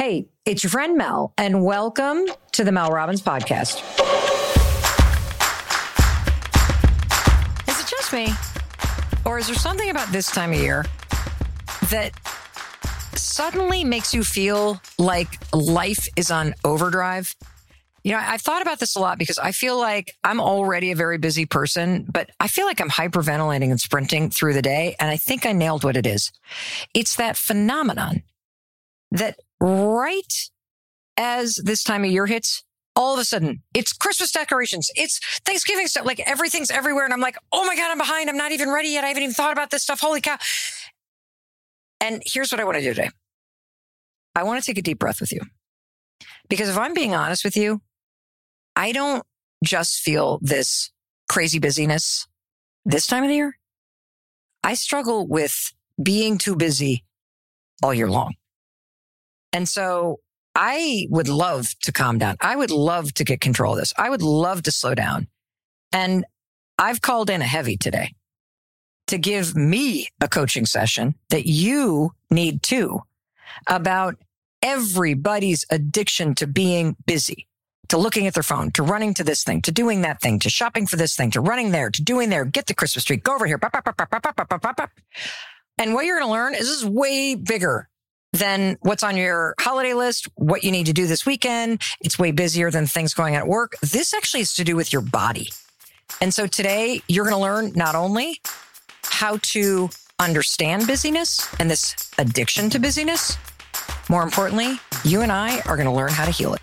Hey, it's your friend Mel, and welcome to the Mel Robbins Podcast. Is it just me? Or is there something about this time of year that suddenly makes you feel like life is on overdrive? You know, I've thought about this a lot because I feel like I'm already a very busy person, but I feel like I'm hyperventilating and sprinting through the day. And I think I nailed what it is. It's that phenomenon that right as this time of year hits, all of a sudden it's Christmas decorations, it's Thanksgiving stuff, like everything's everywhere. And I'm like, oh my God, I'm behind. I'm not even ready yet. I haven't even thought about this stuff. Holy cow. And here's what I want to do today. I want to take a deep breath with you. Because if I'm being honest with you, I don't just feel this crazy busyness this time of the year. I struggle with being too busy all year long. And so I would love to calm down. I would love to get control of this. I would love to slow down. And I've called in a heavy today to give me a coaching session that you need too about everybody's addiction to being busy, to looking at their phone, to running to this thing, to doing that thing, to shopping for this thing, to running there, to doing there, get the Christmas tree, go over here. And what you're going to learn is this is way bigger than what's on your holiday list, what you need to do this weekend. It's way busier than things going on at work. This actually has to do with your body. And so today you're going to learn not only how to understand busyness and this addiction to busyness, more importantly, you and I are going to learn how to heal it.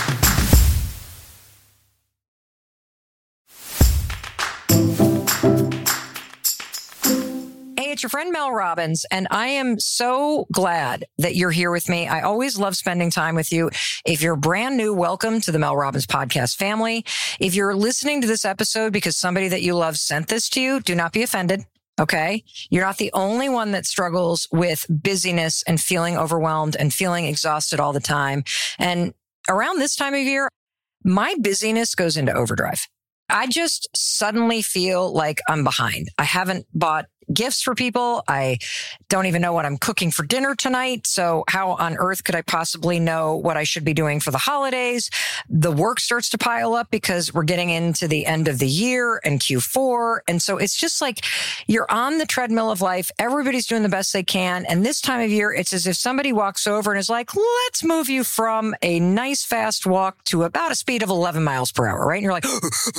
It's your friend Mel Robbins, and I am so glad that you're here with me. I always love spending time with you. If you're brand new, welcome to the Mel Robbins podcast family. If you're listening to this episode because somebody that you love sent this to you, do not be offended. Okay. You're not the only one that struggles with busyness and feeling overwhelmed and feeling exhausted all the time. And around this time of year, my busyness goes into overdrive. I just suddenly feel like I'm behind. I haven't bought gifts for people. I don't even know what I'm cooking for dinner tonight. So how on earth could I possibly know what I should be doing for the holidays? The work starts to pile up because we're getting into the end of the year and Q4. And so it's just like you're on the treadmill of life. Everybody's doing the best they can. And this time of year, it's as if somebody walks over and is like, let's move you from a nice fast walk to about a speed of 11 miles per hour, right? And you're like,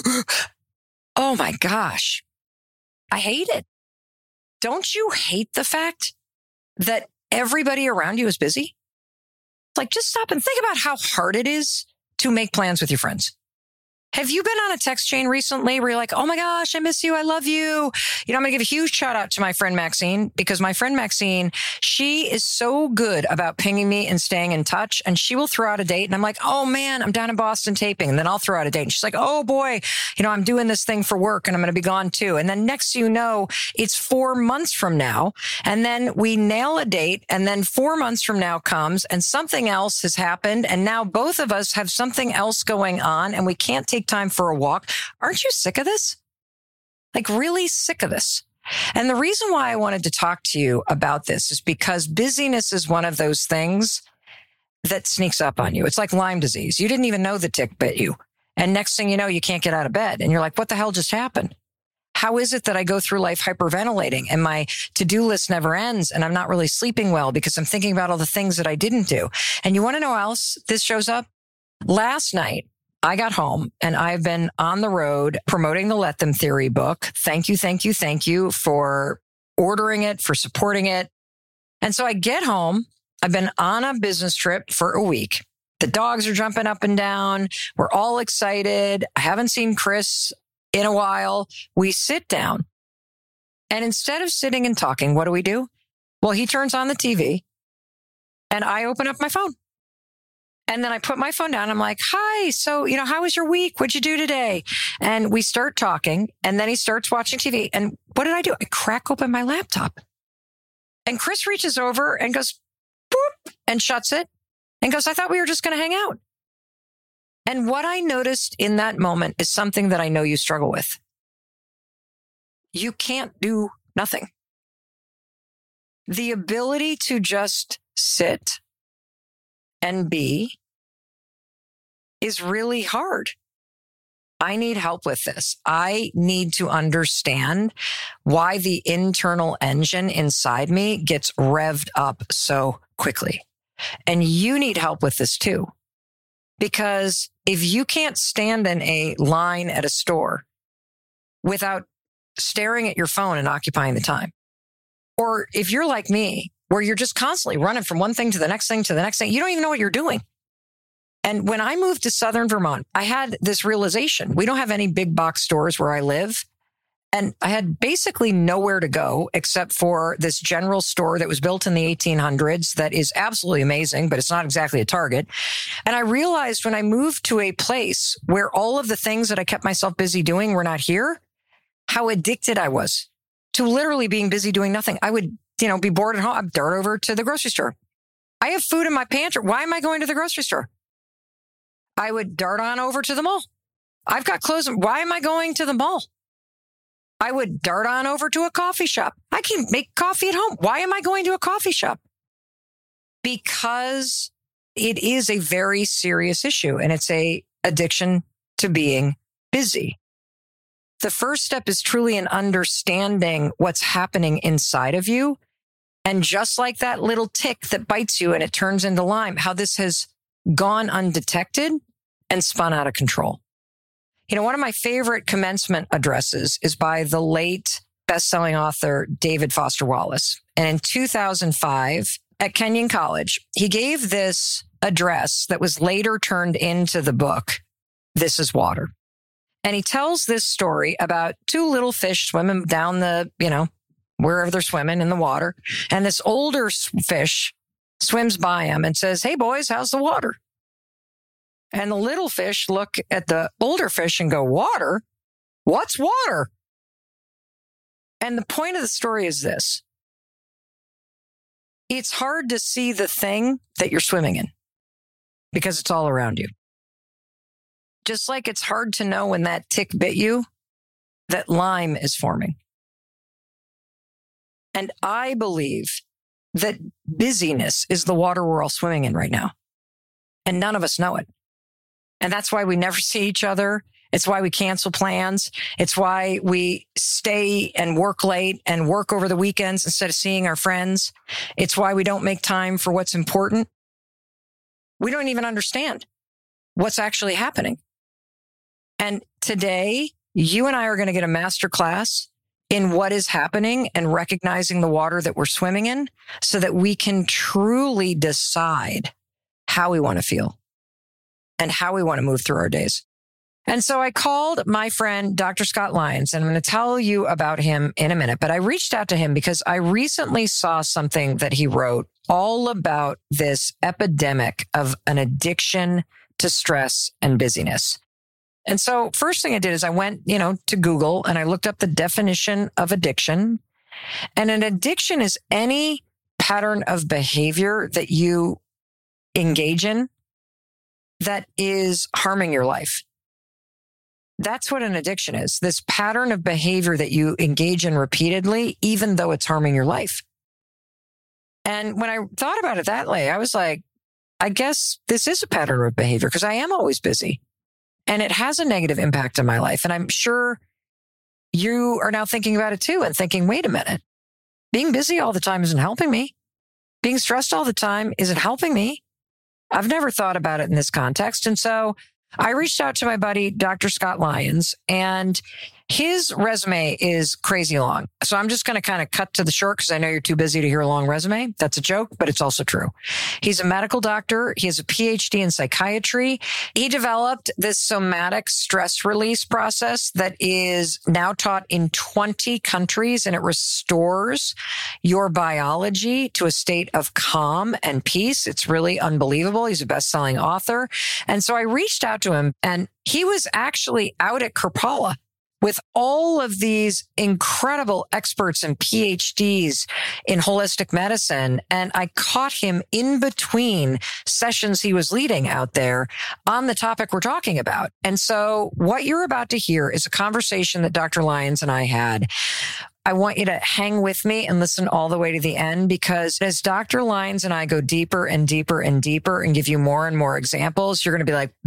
oh my gosh, I hate it. Don't you hate the fact that everybody around you is busy? Like, just stop and think about how hard it is to make plans with your friends. Have you been on a text chain recently where you're like, oh my gosh, I miss you. I love you. You know, I'm going to give a huge shout out to my friend Maxine, because my friend Maxine, she is so good about pinging me and staying in touch, and she will throw out a date. And I'm like, oh man, I'm down in Boston taping. And then I'll throw out a date. And she's like, oh boy, you know, I'm doing this thing for work and I'm going to be gone too. And then next, you know, it's 4 months from now. And then we nail a date. And then 4 months from now comes and something else has happened. And now both of us have something else going on and we can't take time for a walk. Aren't you sick of this? Like, really sick of this. And the reason why I wanted to talk to you about this is because busyness is one of those things that sneaks up on you. It's like Lyme disease. You didn't even know the tick bit you. And next thing you know, you can't get out of bed. And you're like, what the hell just happened? How is it that I go through life hyperventilating and my to-do list never ends and I'm not really sleeping well because I'm thinking about all the things that I didn't do? And you want to know how else this shows up? Last night, I got home and I've been on the road promoting the Let Them Theory book. Thank you for ordering it, for supporting it. And so I get home. I've been on a business trip for a week. The dogs are jumping up and down. We're all excited. I haven't seen Chris in a while. We sit down, and instead of sitting and talking, what do? Well, he turns on the TV and I open up my phone. And then I put my phone down. I'm like, hi. So, you know, how was your week? What'd you do today? And we start talking, and then he starts watching TV. And what did I do? I crack open my laptop, and Chris reaches over and goes, boop, and shuts it and goes, I thought we were just going to hang out. And what I noticed in that moment is something that I know you struggle with. You can't do nothing. The ability to just sit and B is really hard. I need help with this. I need to understand why the internal engine inside me gets revved up so quickly. And you need help with this too. Because if you can't stand in a line at a store without staring at your phone and occupying the time, or if you're like me, where you're just constantly running from one thing to the next thing to the next thing, you don't even know what you're doing. And when I moved to Southern Vermont, I had this realization. We don't have any big box stores where I live. And I had basically nowhere to go except for this general store that was built in the 1800s that is absolutely amazing, but it's not exactly a Target. And I realized when I moved to a place where all of the things that I kept myself busy doing were not here, how addicted I was to literally being busy doing nothing. I would, be bored at home. I'd dart over to the grocery store. I have food in my pantry. Why am I going to the grocery store? I would dart on over to the mall. I've got clothes. Why am I going to the mall? I would dart on over to a coffee shop. I can make coffee at home. Why am I going to a coffee shop? Because it is a very serious issue and it's a addiction to being busy. The first step is truly in understanding what's happening inside of you. And just like that little tick that bites you and it turns into Lyme, how this has gone undetected and spun out of control. One of my favorite commencement addresses is by the late best-selling author David Foster Wallace. And in 2005 at Kenyon College, he gave this address that was later turned into the book, This is Water. And he tells this story about two little fish swimming down the, wherever they're swimming in the water. And this older fish swims by him and says, "Hey boys, how's the water?" And the little fish look at the older fish and go, "Water? What's water?" And the point of the story is this. It's hard to see the thing that you're swimming in because it's all around you. Just like it's hard to know when that tick bit you, that Lyme is forming. And I believe that busyness is the water we're all swimming in right now. And none of us know it. And that's why we never see each other. It's why we cancel plans. It's why we stay and work late and work over the weekends instead of seeing our friends. It's why we don't make time for what's important. We don't even understand what's actually happening. And today, you and I are going to get a master class in what is happening and recognizing the water that we're swimming in so that we can truly decide how we want to feel and how we want to move through our days. And so I called my friend, Dr. Scott Lyons, and I'm going to tell you about him in a minute. But I reached out to him because I recently saw something that he wrote all about this epidemic of an addiction to stress and busyness. And so first thing I did is I went, to Google and I looked up the definition of addiction. And an addiction is any pattern of behavior that you engage in that is harming your life. That's what an addiction is. This pattern of behavior that you engage in repeatedly, even though it's harming your life. And when I thought about it that way, I was like, I guess this is a pattern of behavior because I am always busy and it has a negative impact on my life. And I'm sure you are now thinking about it too and thinking, wait a minute, being busy all the time isn't helping me. Being stressed all the time isn't helping me. I've never thought about it in this context. And so I reached out to my buddy, Dr. Scott Lyons, and his resume is crazy long. So I'm just going to kind of cut to the short because I know you're too busy to hear a long resume. That's a joke, but it's also true. He's a medical doctor. He has a PhD in psychiatry. He developed this somatic stress release process that is now taught in 20 countries, and it restores your biology to a state of calm and peace. It's really unbelievable. He's a best-selling author. And so I reached out to him, and he was actually out at Kripalu with all of these incredible experts and PhDs in holistic medicine. And I caught him in between sessions he was leading out there on the topic we're talking about. And so what you're about to hear is a conversation that Dr. Lyons and I had. I want you to hang with me and listen all the way to the end, because as Dr. Lyons and I go deeper and deeper and deeper and give you more and more examples, you're going to be like,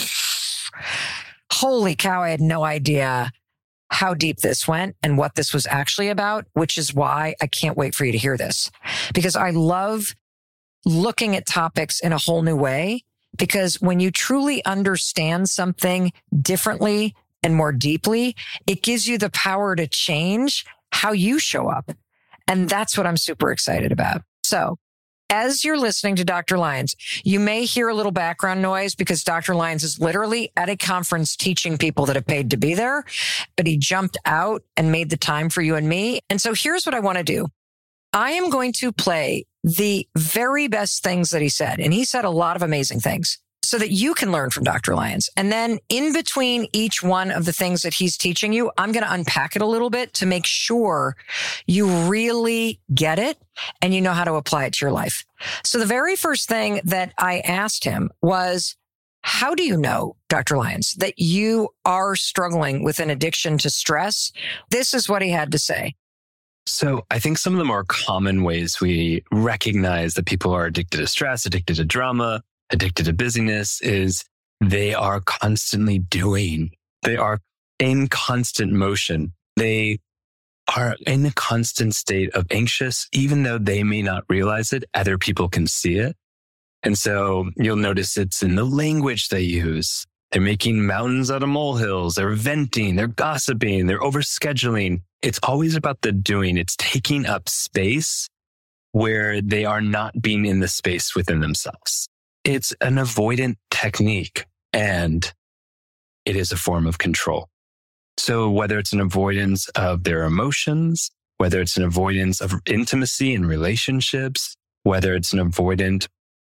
holy cow, I had no idea how deep this went and what this was actually about, which is why I can't wait for you to hear this, because I love looking at topics in a whole new way, because when you truly understand something differently and more deeply, it gives you the power to change how you show up. And that's what I'm super excited about. So as you're listening to Dr. Lyons, you may hear a little background noise because Dr. Lyons is literally at a conference teaching people that have paid to be there, but he jumped out and made the time for you and me. And so here's what I want to do. I am going to play the very best things that he said. And he said a lot of amazing things, so that you can learn from Dr. Lyons. And then in between each one of the things that he's teaching you, I'm going to unpack it a little bit to make sure you really get it and you know how to apply it to your life. So the very first thing that I asked him was, how do you know, Dr. Lyons, that you are struggling with an addiction to stress? This is what he had to say. So I think some of the more common ways we recognize that people are addicted to stress, addicted to drama, addicted to busyness is they are constantly doing. They are in constant motion. They are in a constant state of anxious, even though they may not realize it, other people can see it. And so you'll notice it's in the language they use. They're making mountains out of molehills. They're venting. They're gossiping. They're overscheduling. It's always about the doing. It's taking up space where they are not being in the space within themselves. It's an avoidant technique, and it is a form of control. So whether it's an avoidance of their emotions, whether it's an avoidance of intimacy and relationships, whether it's an avoidant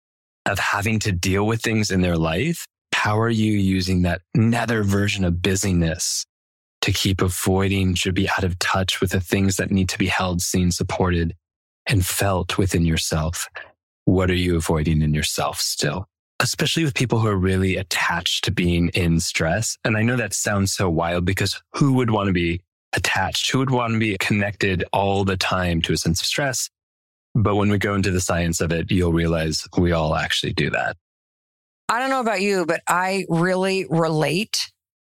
of having to deal with things in their life, how are you using that nether version of busyness to keep avoiding, to be out of touch with the things that need to be held, seen, supported, and felt within yourself? What are you avoiding in yourself still? Especially with people who are really attached to being in stress. And I know that sounds so wild, because who would want to be attached? Who would want to be connected all the time to a sense of stress? But when we go into the science of it, you'll realize we all actually do that. I don't know about you, but I really relate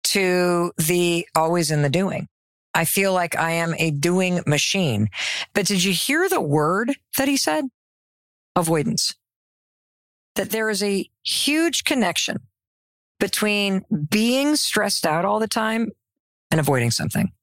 to the always in the doing. I feel like I am a doing machine. But did you hear the word that he said? Avoidance. That there is a huge connection between being stressed out all the time and avoiding something.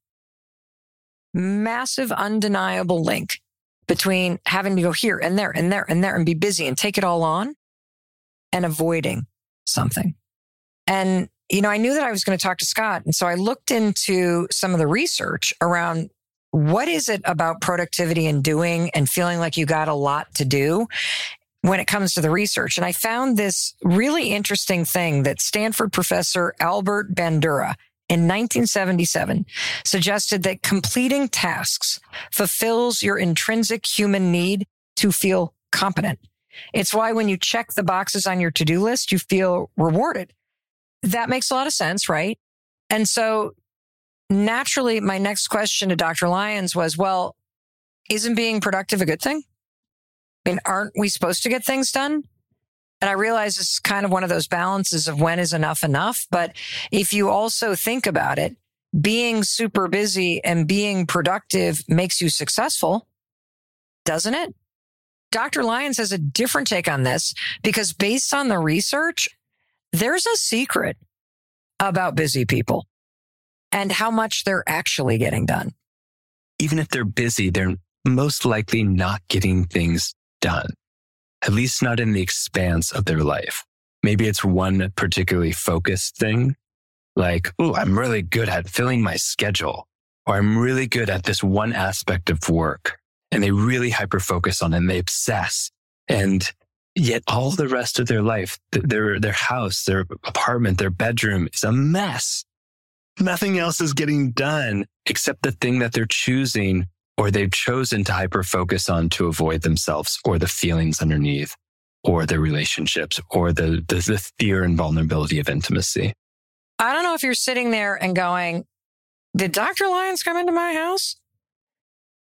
Massive, undeniable link between having to go here and there and there and there and be busy and take it all on and avoiding something. And, you know, I knew that I was going to talk to Scott. And so I looked into some of the research around what is it about productivity and doing and feeling like you got a lot to do when it comes to the research. And I found this really interesting thing that Stanford professor Albert Bandura in 1977 suggested that completing tasks fulfills your intrinsic human need to feel competent. It's why when you check the boxes on your to-do list, you feel rewarded. That makes a lot of sense, right? And so naturally, my next question to Dr. Lyons was, well, isn't being productive a good thing? I mean, aren't we supposed to get things done? And I realize this is kind of one of those balances of when is enough enough. But if you also think about it, being super busy and being productive makes you successful, doesn't it? Dr. Lyons has a different take on this, because based on the research, there's a secret about busy people and how much they're actually getting done. Even if they're busy, they're most likely not getting things done, at least not in the expanse of their life. Maybe it's one particularly focused thing, like, oh, I'm really good at filling my schedule, or I'm really good at this one aspect of work. And they really hyper-focus on it and they obsess. And yet all the rest of their life, their house, their apartment, their bedroom is a mess. Nothing else is getting done except the thing that they're choosing or they've chosen to hyper-focus on to avoid themselves or the feelings underneath or their relationships or the fear and vulnerability of intimacy. I don't know if you're sitting there and going, did Dr. Lyons come into my house?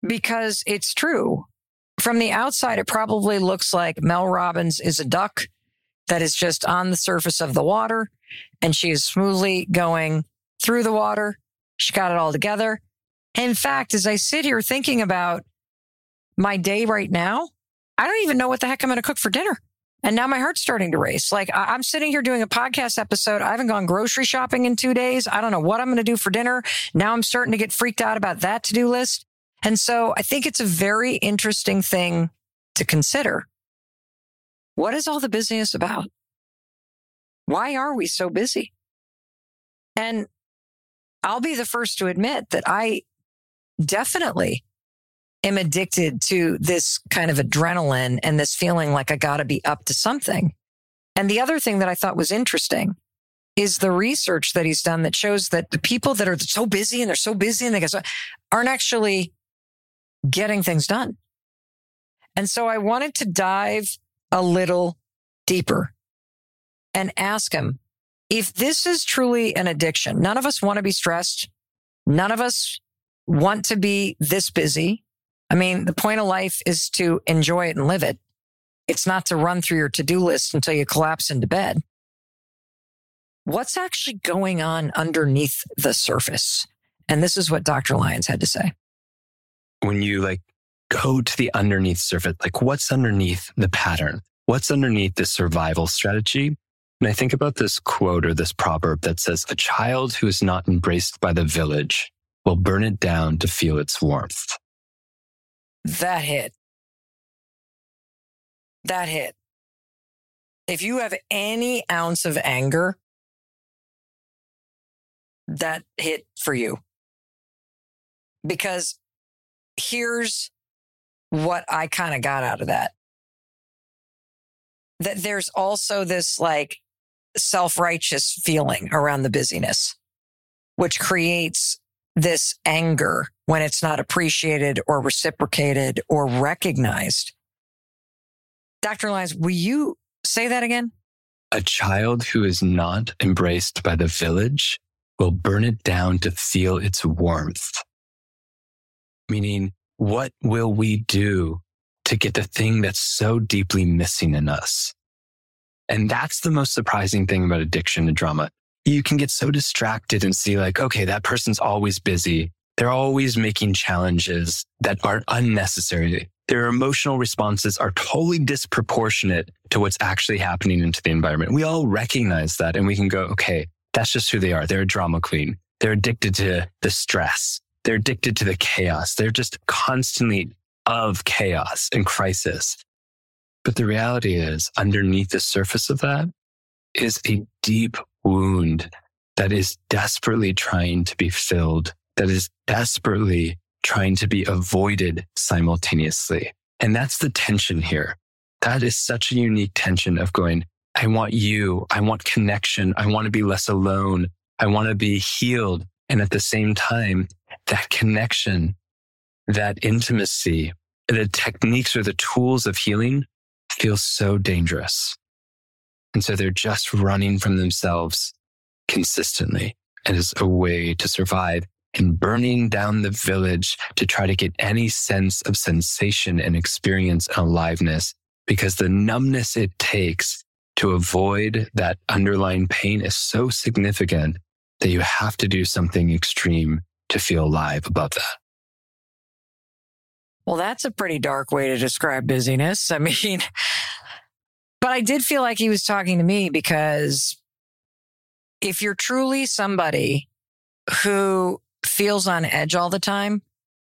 because it's true. From the outside, it probably looks like Mel Robbins is a duck that is just on the surface of the water, and she is smoothly going through the water. She got it all together. In fact, as I sit here thinking about my day right now, I don't even know what the heck I'm going to cook for dinner. And now my heart's starting to race. Like, I'm sitting here doing a podcast episode. I haven't gone grocery shopping in 2 days. I don't know what I'm going to do for dinner. Now I'm starting to get freaked out about that to-do list. And so I think it's a very interesting thing to consider. What is all the busyness about? Why are we so busy? And I'll be the first to admit that I definitely am addicted to this kind of adrenaline and this feeling like I got to be up to something. And the other thing that I thought was interesting is the research that he's done that shows that the people that are so busy and they're so busy and they get so aren't actually getting things done. And so I wanted to dive a little deeper and ask him if this is truly an addiction. None of us want to be stressed. None of us want to be this busy. I mean, the point of life is to enjoy it and live it. It's not to run through your to-do list until you collapse into bed. What's actually going on underneath the surface? And this is what Dr. Lyons had to say. When you go to the underneath surface, what's underneath the pattern? What's underneath the survival strategy? And I think about this quote or this proverb that says, a child who is not embraced by the village will burn it down to feel its warmth. That hit. If you have any ounce of anger, that hit for you. Because here's what I kind of got out of that. That there's also this self-righteous feeling around the busyness, which creates this anger when it's not appreciated or reciprocated or recognized. Dr. Lyons, will you say that again? A child who is not embraced by the village will burn it down to feel its warmth. Meaning, what will we do to get the thing that's so deeply missing in us? And that's the most surprising thing about addiction to drama. You can get so distracted and see okay, that person's always busy. They're always making challenges that are unnecessary. Their emotional responses are totally disproportionate to what's actually happening into the environment. We all recognize that and we can go, okay, that's just who they are. They're a drama queen. They're addicted to the stress. They're addicted to the chaos. They're just constantly of chaos and crisis. But the reality is, underneath the surface of that is a deep wound that is desperately trying to be filled, that is desperately trying to be avoided simultaneously. And that's the tension here. That is such a unique tension of going, I want you, I want connection, I want to be less alone, I want to be healed. And at the same time, that connection, that intimacy, the techniques or the tools of healing feel so dangerous. And so they're just running from themselves consistently as a way to survive and burning down the village to try to get any sense of sensation and experience and aliveness, because the numbness it takes to avoid that underlying pain is so significant that you have to do something extreme to feel alive above that. Well, that's a pretty dark way to describe busyness. I mean, but I did feel like he was talking to me, because if you're truly somebody who feels on edge all the time,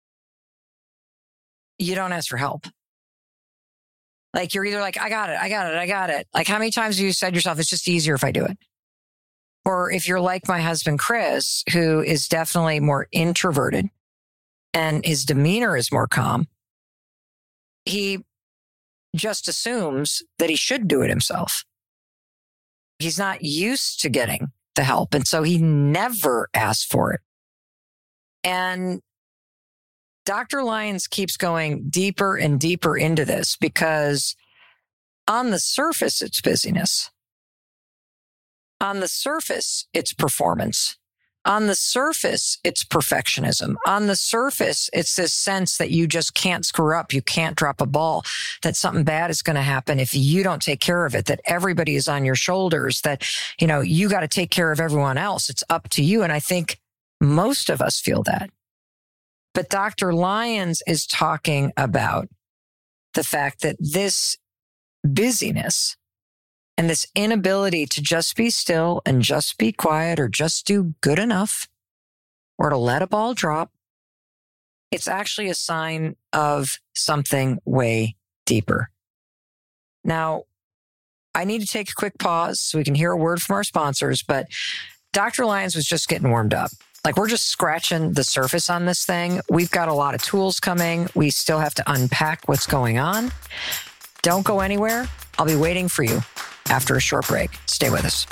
you don't ask for help. You're either I got it. How many times have you said to yourself, it's just easier if I do it? Or if you're like my husband, Chris, who is definitely more introverted and his demeanor is more calm, he just assumes that he should do it himself. He's not used to getting the help, and so he never asks for it. And Dr. Lyons keeps going deeper and deeper into this, because on the surface, it's busyness. On the surface, it's performance. On the surface, it's perfectionism. On the surface, it's this sense that you just can't screw up. You can't drop a ball, that something bad is going to happen if you don't take care of it, that everybody is on your shoulders, that, you got to take care of everyone else. It's up to you. And I think most of us feel that. But Dr. Lyons is talking about the fact that this busyness and this inability to just be still and just be quiet or just do good enough or to let a ball drop, it's actually a sign of something way deeper. Now, I need to take a quick pause so we can hear a word from our sponsors, but Dr. Lyons was just getting warmed up. Like, we're just scratching the surface on this thing. We've got a lot of tools coming. We still have to unpack what's going on. Don't go anywhere. I'll be waiting for you after a short break. Stay with us.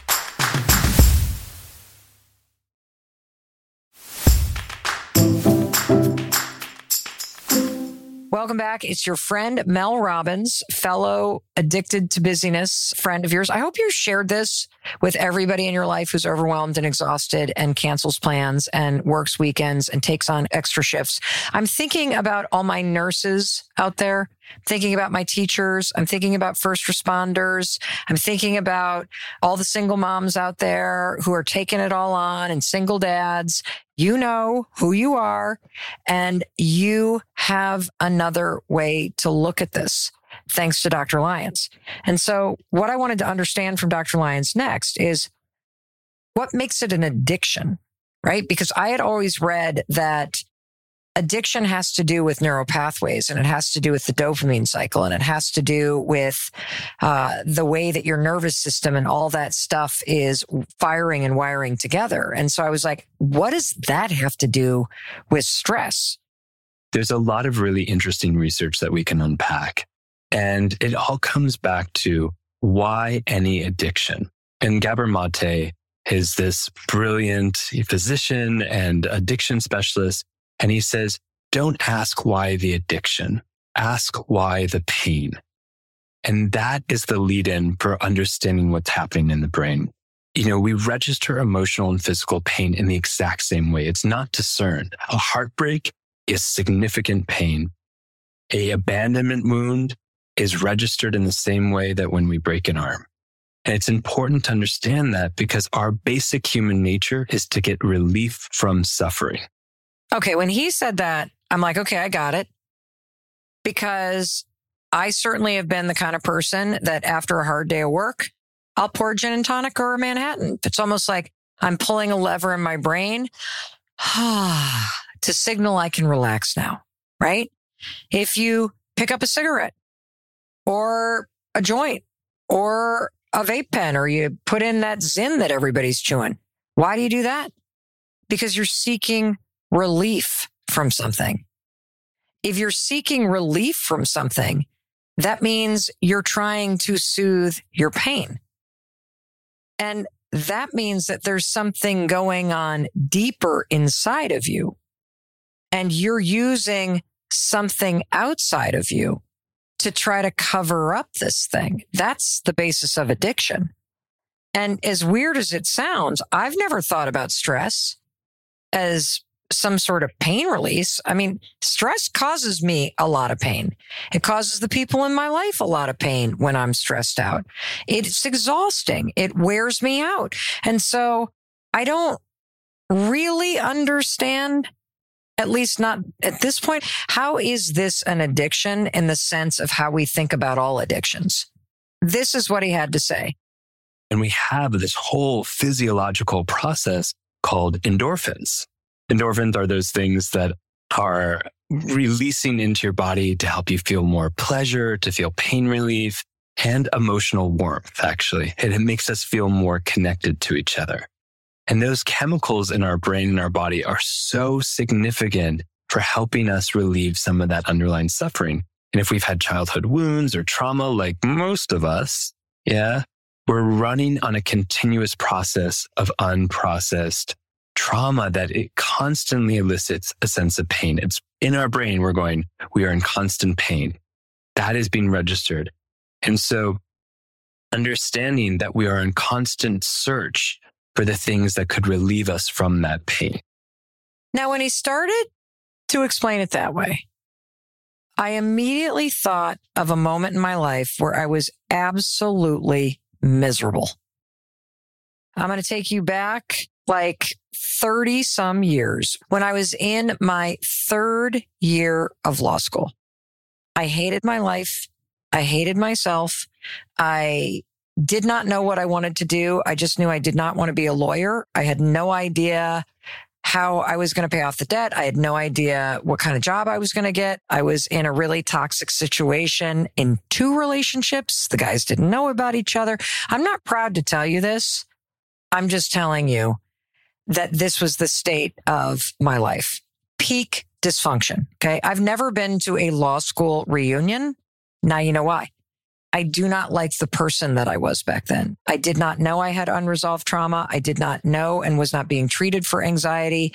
Welcome back. It's your friend, Mel Robbins, fellow addicted to busyness friend of yours. I hope you shared this with everybody in your life who's overwhelmed and exhausted and cancels plans and works weekends and takes on extra shifts. I'm thinking about all my nurses out there. I'm thinking about my teachers. I'm thinking about first responders. I'm thinking about all the single moms out there who are taking it all on and single dads. You know who you are, and you have another way to look at this, thanks to Dr. Lyons. And so what I wanted to understand from Dr. Lyons next is what makes it an addiction, right? Because I had always read that addiction has to do with neural pathways, and it has to do with the dopamine cycle, and it has to do with the way that your nervous system and all that stuff is firing and wiring together. And so I was like, what does that have to do with stress? There's a lot of really interesting research that we can unpack. And it all comes back to why any addiction. And Gabor Mate is this brilliant physician and addiction specialist. And he says, don't ask why the addiction, ask why the pain. And that is the lead-in for understanding what's happening in the brain. We register emotional and physical pain in the exact same way. It's not discerned. A heartbreak is significant pain. A abandonment wound is registered in the same way that when we break an arm. And it's important to understand that because our basic human nature is to get relief from suffering. Okay, when he said that, I'm like, okay, I got it. Because I certainly have been the kind of person that after a hard day of work, I'll pour a gin and tonic or a Manhattan. It's almost like I'm pulling a lever in my brain to signal I can relax now, right? If you pick up a cigarette or a joint or a vape pen, or you put in that Zyn that everybody's chewing, why do you do that? Because you're seeking relief from something. If you're seeking relief from something, that means you're trying to soothe your pain. And that means that there's something going on deeper inside of you. And you're using something outside of you to try to cover up this thing. That's the basis of addiction. And as weird as it sounds, I've never thought about stress as some sort of pain release. I mean, stress causes me a lot of pain. It causes the people in my life a lot of pain when I'm stressed out. It's exhausting. It wears me out. And so I don't really understand, at least not at this point, how is this an addiction in the sense of how we think about all addictions? This is what he had to say. And we have this whole physiological process called endorphins. Endorphins are those things that are releasing into your body to help you feel more pleasure, to feel pain relief, and emotional warmth, actually. And it makes us feel more connected to each other. And those chemicals in our brain and our body are so significant for helping us relieve some of that underlying suffering. And if we've had childhood wounds or trauma, like most of us, we're running on a continuous process of unprocessed trauma that it constantly elicits a sense of pain. It's in our brain. We are in constant pain. That is being registered. And so understanding that we are in constant search for the things that could relieve us from that pain. Now, when he started to explain it that way, I immediately thought of a moment in my life where I was absolutely miserable. I'm going to take you back like 30 some years when I was in my third year of law school. I hated my life. I hated myself. I did not know what I wanted to do. I just knew I did not want to be a lawyer. I had no idea how I was going to pay off the debt. I had no idea what kind of job I was going to get. I was in a really toxic situation in 2 relationships. The guys didn't know about each other. I'm not proud to tell you this. I'm just telling you that this was the state of my life. Peak dysfunction. Okay. I've never been to a law school reunion. Now you know why. I do not like the person that I was back then. I did not know I had unresolved trauma. I did not know and was not being treated for anxiety.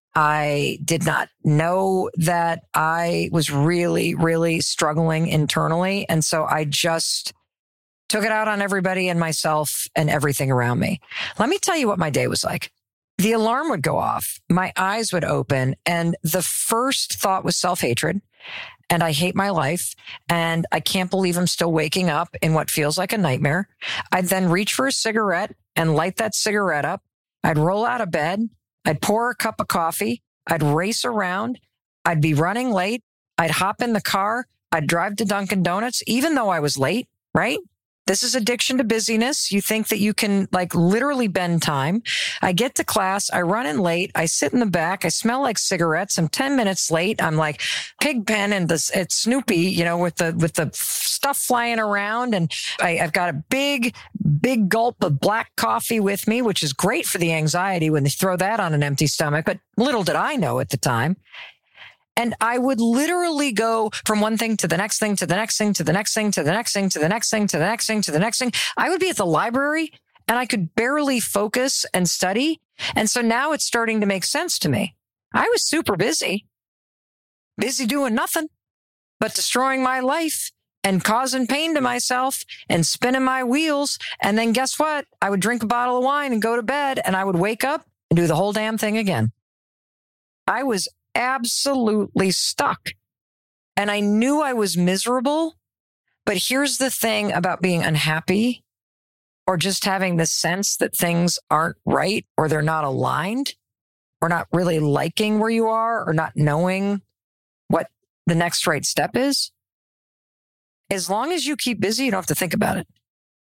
I did not know that I was really, really struggling internally. And so I just took it out on everybody and myself and everything around me. Let me tell you what my day was like. The alarm would go off. My eyes would open. And the first thought was self-hatred. And I hate my life. And I can't believe I'm still waking up in what feels like a nightmare. I'd then reach for a cigarette and light that cigarette up. I'd roll out of bed. I'd pour a cup of coffee. I'd race around. I'd be running late. I'd hop in the car. I'd drive to Dunkin' Donuts, even though I was late, right? This is addiction to busyness. You think that you can like literally bend time. I get to class. I run in late. I sit in the back. I smell like cigarettes. I'm 10 minutes late. I'm like Pigpen and it's Snoopy, you know, with the stuff flying around. And I've got a big gulp of black coffee with me, which is great for the anxiety when they throw that on an empty stomach. But little did I know at the time. And I would literally go from one thing to the next thing, to the next thing, to the next thing, to the next thing, to the next thing, to the next thing, to the next thing. I would be at the library and I could barely focus and study. And so now it's starting to make sense to me. I was super busy doing nothing but destroying my life and causing pain to myself and spinning my wheels. And then guess what? I would drink a bottle of wine and go to bed and I would wake up and do the whole damn thing again. I was absolutely stuck. And I knew I was miserable. But here's the thing about being unhappy or just having the sense that things aren't right or they're not aligned or not really liking where you are or not knowing what the next right step is. As long as you keep busy, you don't have to think about it.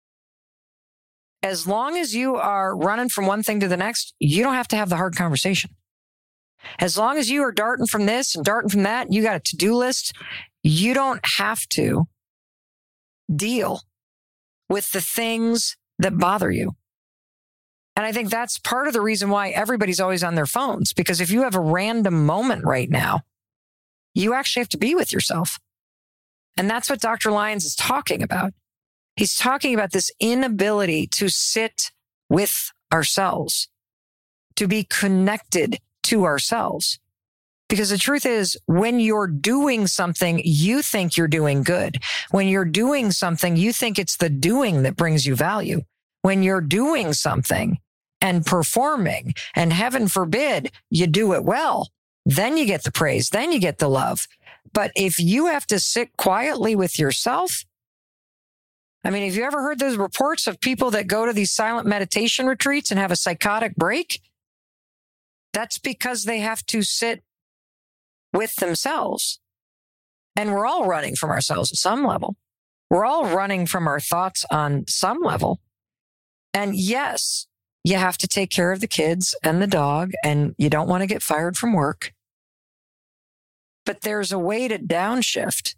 As long as you are running from one thing to the next, you don't have to have the hard conversation. As long as you are darting from this and darting from that, you got a to-do list, you don't have to deal with the things that bother you. And I think that's part of the reason why everybody's always on their phones, because if you have a random moment right now, you actually have to be with yourself. And that's what Dr. Lyons is talking about. He's talking about this inability to sit with ourselves, to be connected to ourselves. Because the truth is, when you're doing something, you think you're doing good. When you're doing something, you think it's the doing that brings you value. When you're doing something and performing, and heaven forbid you do it well, then you get the praise, then you get the love. But if you have to sit quietly with yourself, I mean, have you ever heard those reports of people that go to these silent meditation retreats and have a psychotic break? That's because they have to sit with themselves. And we're all running from ourselves at some level. We're all running from our thoughts on some level. And yes, you have to take care of the kids and the dog, and you don't want to get fired from work. But there's a way to downshift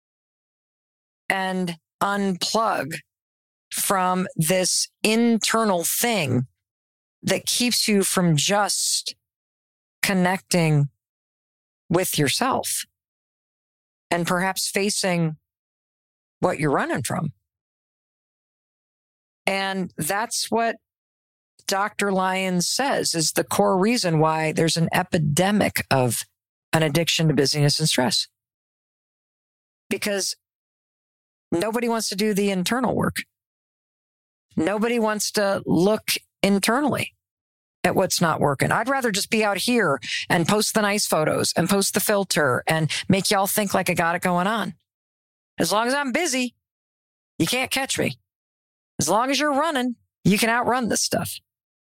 and unplug from this internal thing that keeps you from just connecting with yourself and perhaps facing what you're running from. And that's what Dr. Lyons says is the core reason why there's an epidemic of an addiction to busyness and stress. Because nobody wants to do the internal work. Nobody wants to look internally. at what's not working. I'd rather just be out here and post the nice photos and post the filter and make y'all think like I got it going on. As long as I'm busy, you can't catch me. As long as you're running, you can outrun this stuff.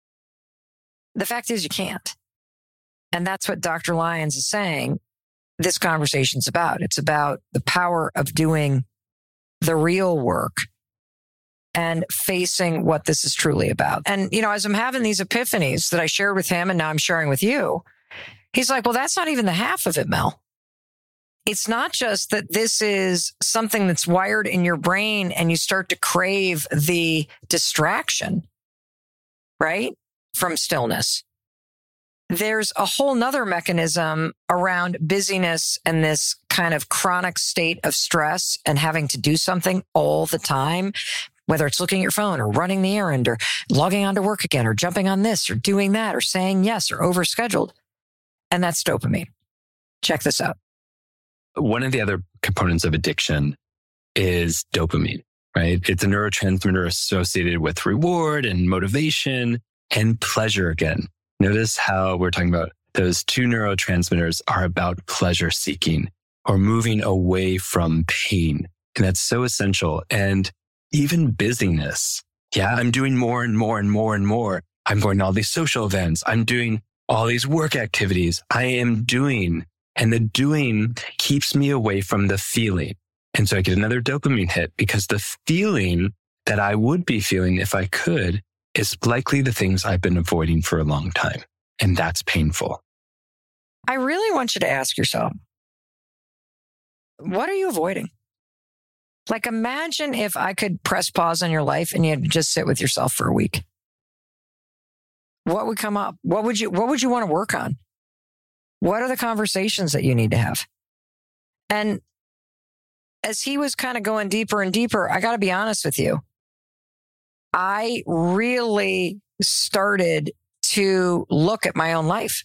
The fact is you can't. And that's what Dr. Lyons is saying this conversation's about. It's about the power of doing the real work and facing what this is truly about. And, as I'm having these epiphanies that I shared with him and now I'm sharing with you, he's like, well, that's not even the half of it, Mel. It's not just that this is something that's wired in your brain and you start to crave the distraction, right? From stillness. There's a whole nother mechanism around busyness and this kind of chronic state of stress and having to do something all the time, whether it's looking at your phone or running the errand or logging on to work again or jumping on this or doing that or saying yes or overscheduled. And that's dopamine. Check this out. One of the other components of addiction is dopamine, right? It's a neurotransmitter associated with reward and motivation and pleasure again. Notice how we're talking about those two neurotransmitters are about pleasure seeking or moving away from pain. And that's so essential. And even busyness. Yeah, I'm doing more and more and more and more. I'm going to all these social events. I'm doing all these work activities. I am doing, and the doing keeps me away from the feeling. And so I get another dopamine hit because the feeling that I would be feeling if I could is likely the things I've been avoiding for a long time. And that's painful. I really want you to ask yourself, what are you avoiding? Like, imagine if I could press pause on your life and you had to just sit with yourself for a week. What would come up? What would you want to work on? What are the conversations that you need to have? And as he was kind of going deeper and deeper, I got to be honest with you. I really started to look at my own life.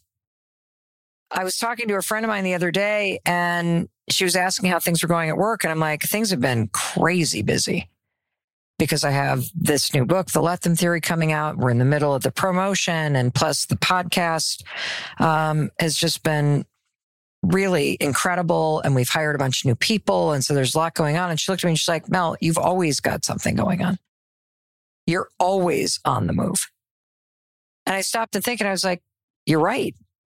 I was talking to a friend of mine the other day and she was asking how things were going at work. And I'm like, things have been crazy busy because I have this new book, The Let Them Theory, coming out. We're in the middle of the promotion, and plus the podcast has just been really incredible. And we've hired a bunch of new people. And so there's a lot going on. And she looked at me and she's like, Mel, you've always got something going on. You're always on the move. And I stopped and think, and I was like, you're right.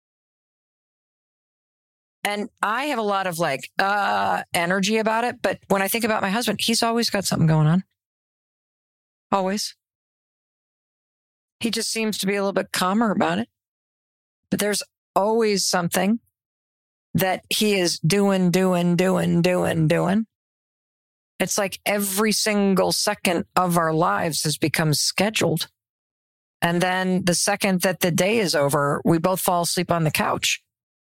And I have a lot of energy about it. But when I think about my husband, he's always got something going on. Always. He just seems to be a little bit calmer about it. But there's always something that he is doing. It's like every single second of our lives has become scheduled. And then the second that the day is over, we both fall asleep on the couch.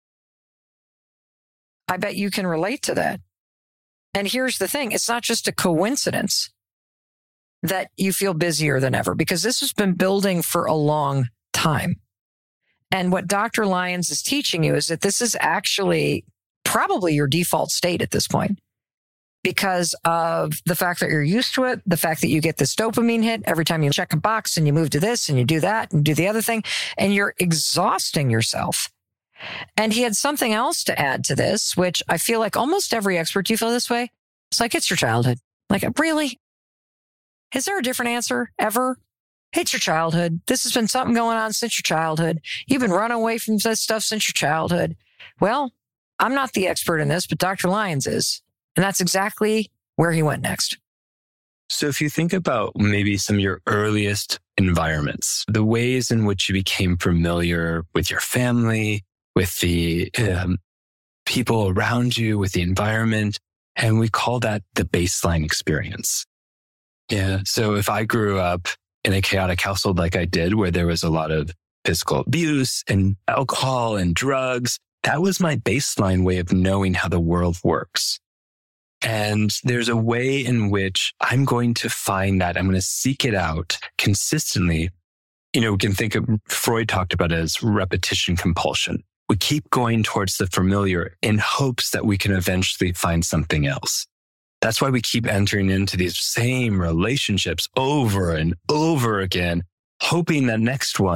I bet you can relate to that. And here's the thing. It's not just a coincidence that you feel busier than ever, because this has been building for a long time. And what Dr. Lyons is teaching you is that this is actually probably your default state at this point, because of the fact that you're used to it, the fact that you get this dopamine hit every time you check a box and you move to this and you do that and do the other thing, and you're exhausting yourself. And he had something else to add to this, which I feel like almost every expert, do you feel this way? It's like, it's your childhood. Like, really? Is there a different answer ever? It's your childhood. This has been something going on since your childhood. You've been running away from this stuff since your childhood. Well, I'm not the expert in this, but Dr. Lyons is. And that's exactly where he went next. So if you think about maybe some of your earliest environments, the ways in which you became familiar with your family, with the people around you, with the environment, and we call that the baseline experience. Yeah. So if I grew up in a chaotic household like I did, where there was a lot of physical abuse and alcohol and drugs, that was my baseline way of knowing how the world works. And there's a way in which I'm going to find that. I'm going to seek it out consistently. We can think of, Freud talked about it as repetition compulsion. We keep going towards the familiar in hopes that we can eventually find something else. That's why we keep entering into these same relationships over and over again, hoping the next one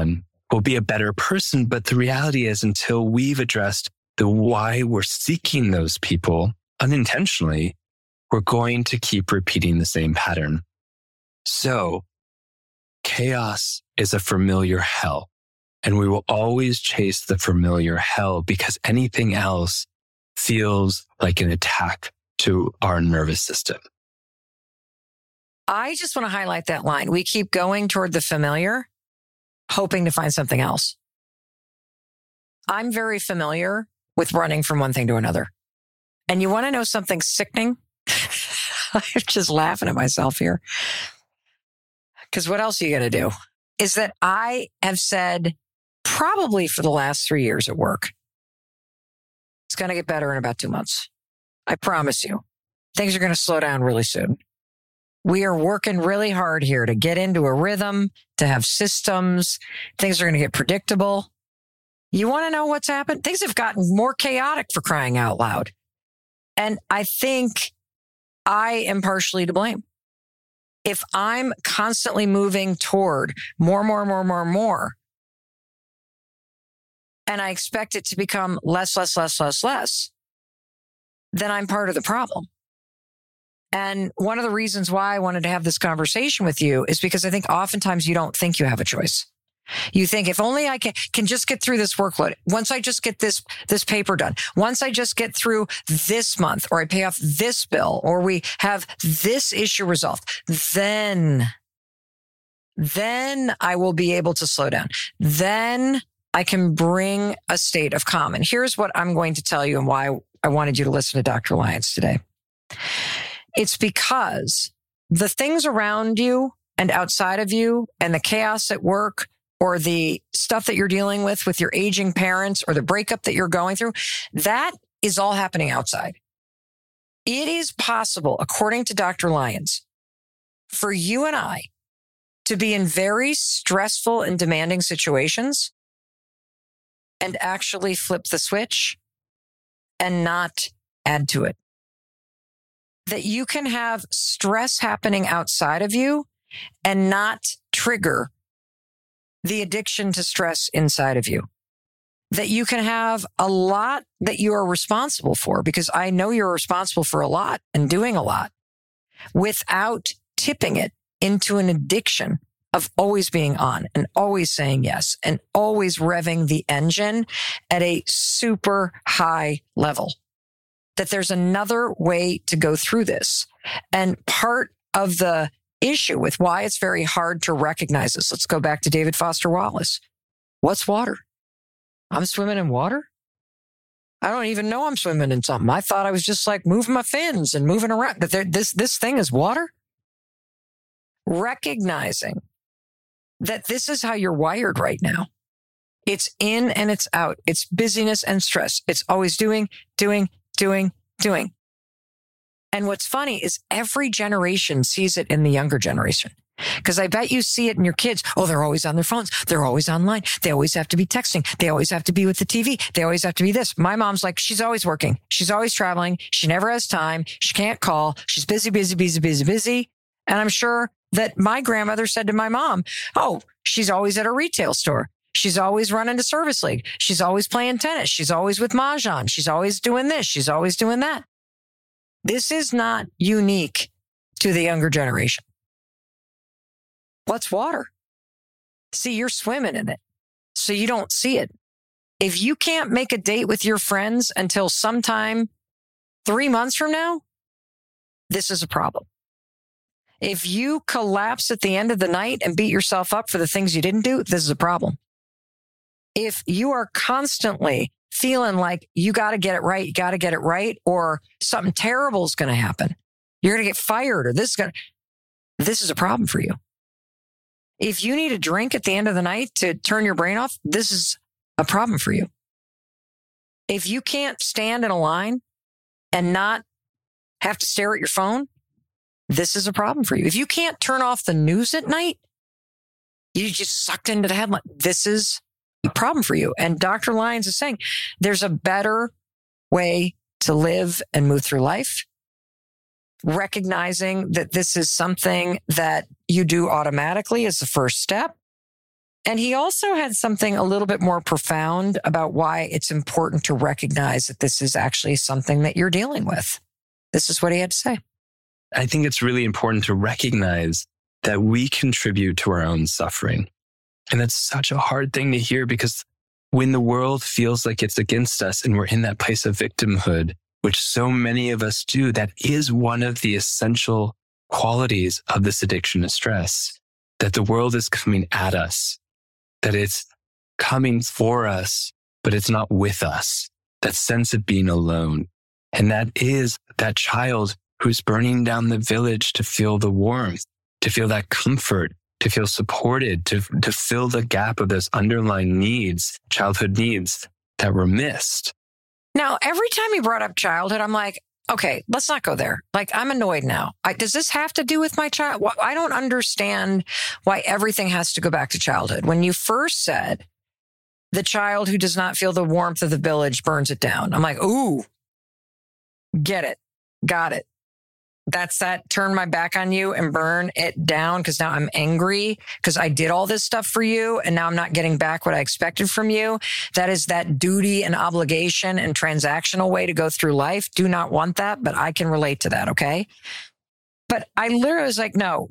we'll be a better person. But the reality is, until we've addressed the why we're seeking those people unintentionally, we're going to keep repeating the same pattern. So chaos is a familiar hell, and we will always chase the familiar hell because anything else feels like an attack to our nervous system. I just want to highlight that line. We keep going toward the familiar, hoping to find something else. I'm very familiar with running from one thing to another. And you want to know something sickening? I'm just laughing at myself here. Because what else are you going to do? Is that I have said probably for the last 3 years at work, it's going to get better in about 2 months. I promise you. Things are going to slow down really soon. We are working really hard here to get into a rhythm, to have systems. Things are going to get predictable. You want to know what's happened? Things have gotten more chaotic, for crying out loud. And I think I am partially to blame. If I'm constantly moving toward more, and I expect it to become less, then I'm part of the problem. And one of the reasons why I wanted to have this conversation with you is because I think oftentimes you don't think you have a choice. You think, if only I can just get through this workload. Once I just get this paper done. Once I just get through this month, or I pay off this bill, or we have this issue resolved, then I will be able to slow down. Then I can bring a state of calm. And here's what I'm going to tell you and why I wanted you to listen to Dr. Lyons today. It's because the things around you and outside of you and the chaos at work, or the stuff that you're dealing with your aging parents, or the breakup that you're going through, that is all happening outside. It is possible, according to Dr. Lyons, for you and I to be in very stressful and demanding situations and actually flip the switch and not add to it. That you can have stress happening outside of you and not trigger the addiction to stress inside of you. That you can have a lot that you are responsible for, because I know you're responsible for a lot and doing a lot, without tipping it into an addiction of always being on and always saying yes and always revving the engine at a super high level. That there's another way to go through this. And part of the issue with why it's very hard to recognize this. Let's go back to David Foster Wallace. What's water? I'm swimming in water? I don't even know I'm swimming in something. I thought I was just like moving my fins and moving around. But this thing is water? Recognizing that this is how you're wired right now. It's in and it's out. It's busyness and stress. It's always doing. And what's funny is every generation sees it in the younger generation. Because I bet you see it in your kids. Oh, they're always on their phones. They're always online. They always have to be texting. They always have to be with the TV. They always have to be this. My mom's like, she's always working. She's always traveling. She never has time. She can't call. She's busy. And I'm sure that my grandmother said to my mom, oh, she's always at a retail store. She's always running to Service League. She's always playing tennis. She's always with Mahjong. She's always doing this. She's always doing that. This is not unique to the younger generation. What's water? See, you're swimming in it, so you don't see it. If you can't make a date with your friends until sometime 3 months from now, this is a problem. If you collapse at the end of the night and beat yourself up for the things you didn't do, this is a problem. If you are constantly feeling like you got to get it right, or something terrible is going to happen, you're going to get fired, or this is a problem for you. If you need a drink at the end of the night to turn your brain off, this is a problem for you. If you can't stand in a line and not have to stare at your phone, this is a problem for you. If you can't turn off the news at night, you just sucked into the headline. This is a problem for you. And Dr. Lyons is saying there's a better way to live and move through life, recognizing that this is something that you do automatically as the first step, And he also had something a little bit more profound about why it's important to recognize that this is actually something that you're dealing with. This is what he had to say. I think it's really important to recognize that we contribute to our own suffering. And that's such a hard thing to hear, because when the world feels like it's against us and we're in that place of victimhood, which so many of us do, that is one of the essential qualities of this addiction to stress, that the world is coming at us, that it's coming for us, but it's not with us, that sense of being alone. And that is that child who's burning down the village to feel the warmth, to feel that comfort, to feel supported, to fill the gap of those underlying needs, childhood needs that were missed. Now, every time he brought up childhood, I'm like, okay, let's not go there. Like, I'm annoyed now. Does this have to do with my child? I don't understand why everything has to go back to childhood. When you first said the child who does not feel the warmth of the village burns it down, I'm like, ooh, get it. Got it. That's that turn my back on you and burn it down, because now I'm angry because I did all this stuff for you and now I'm not getting back what I expected from you. That is that duty and obligation and transactional way to go through life. Do not want that, but I can relate to that, okay? But I literally was like, no.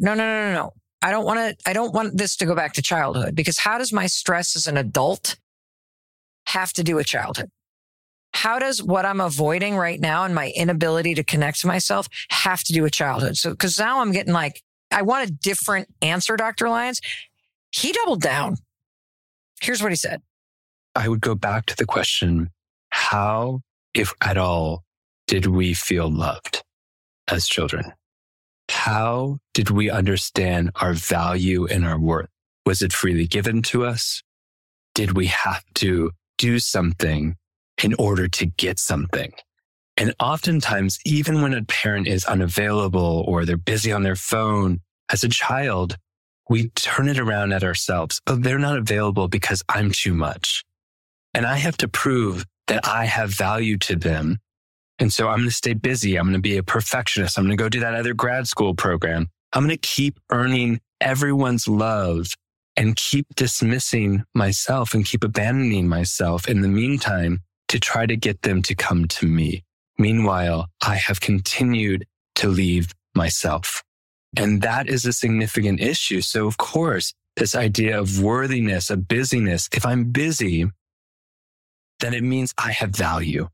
I don't want this to go back to childhood, because how does my stress as an adult have to do with childhood? How does what I'm avoiding right now and my inability to connect to myself have to do with childhood? So, because now I'm getting like, I want a different answer, Dr. Lyons. He doubled down. Here's what he said. I would go back to the question, how, if at all, did we feel loved as children? How did we understand our value and our worth? Was it freely given to us? Did we have to do something in order to get something? And oftentimes, even when a parent is unavailable or they're busy on their phone, as a child, we turn it around at ourselves. Oh, they're not available because I'm too much. And I have to prove that I have value to them. And so I'm going to stay busy. I'm going to be a perfectionist. I'm going to go do that other grad school program. I'm going to keep earning everyone's love and keep dismissing myself and keep abandoning myself in the meantime, to try to get them to come to me. Meanwhile, I have continued to leave myself. And that is a significant issue. So of course, this idea of worthiness, of busyness, if I'm busy, then it means I have value.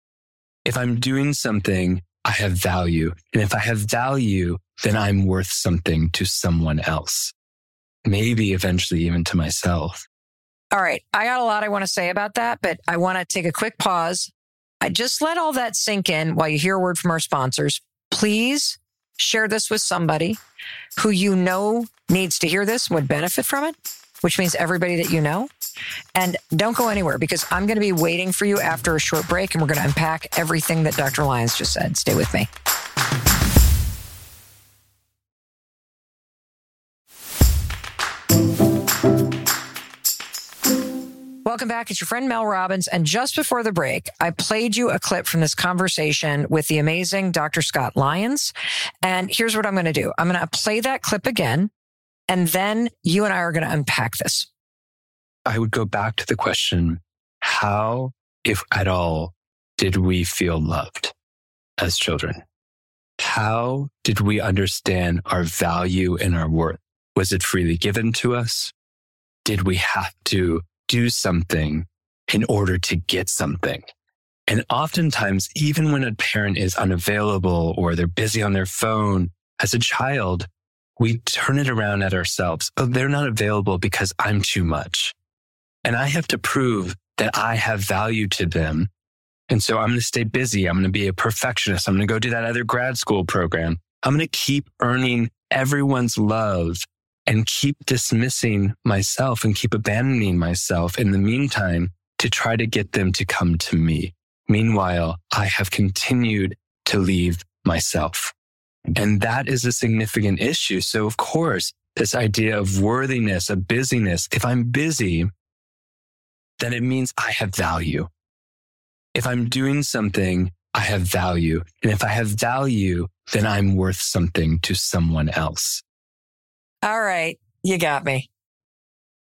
If I'm doing something, I have value. And if I have value, then I'm worth something to someone else. Maybe eventually even to myself. All right. I got a lot I want to say about that, but I want to take a quick pause. I just let all that sink in while you hear a word from our sponsors. Please share this with somebody who you know needs to hear this, would benefit from it, which means everybody that you know. And don't go anywhere, because I'm going to be waiting for you after a short break, and we're going to unpack everything that Dr. Lyons just said. Stay with me. Welcome back. It's your friend Mel Robbins. And just before the break, I played you a clip from this conversation with the amazing Dr. Scott Lyons. And here's what I'm going to do. I'm going to play that clip again, and then you and I are going to unpack this. I would go back to the question, how, if at all, did we feel loved as children? How did we understand our value and our worth? Was it freely given to us? Did we have to do something in order to get something? And oftentimes, even when a parent is unavailable or they're busy on their phone, as a child, we turn it around at ourselves. Oh, they're not available because I'm too much. And I have to prove that I have value to them. And so I'm going to stay busy. I'm going to be a perfectionist. I'm going to go do that other grad school program. I'm going to keep earning everyone's love and keep dismissing myself and keep abandoning myself in the meantime, to try to get them to come to me. Meanwhile, I have continued to leave myself. And that is a significant issue. So of course, this idea of worthiness, of busyness, if I'm busy, then it means I have value. If I'm doing something, I have value. And if I have value, then I'm worth something to someone else. All right. You got me.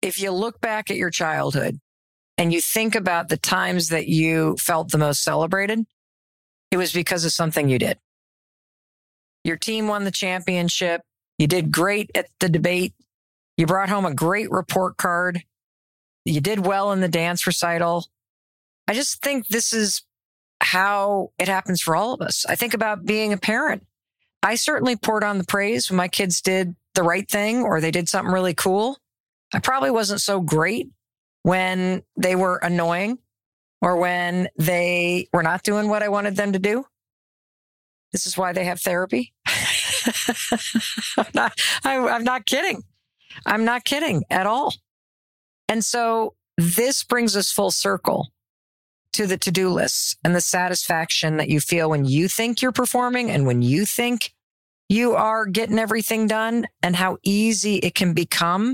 if you look back at your childhood and you think about the times that you felt the most celebrated, it was because of something you did. Your team won the championship. You did great at the debate. You brought home a great report card. You did well in the dance recital. I just think this is how it happens for all of us. I think about being a parent. I certainly poured on the praise when my kids did the right thing or they did something really cool. I probably wasn't so great when they were annoying or when they were not doing what I wanted them to do. This is why they have therapy. I'm not kidding. I'm not kidding at all. And so this brings us full circle to the to-do lists and the satisfaction that you feel when you think you're performing and when you think you are getting everything done, and how easy it can become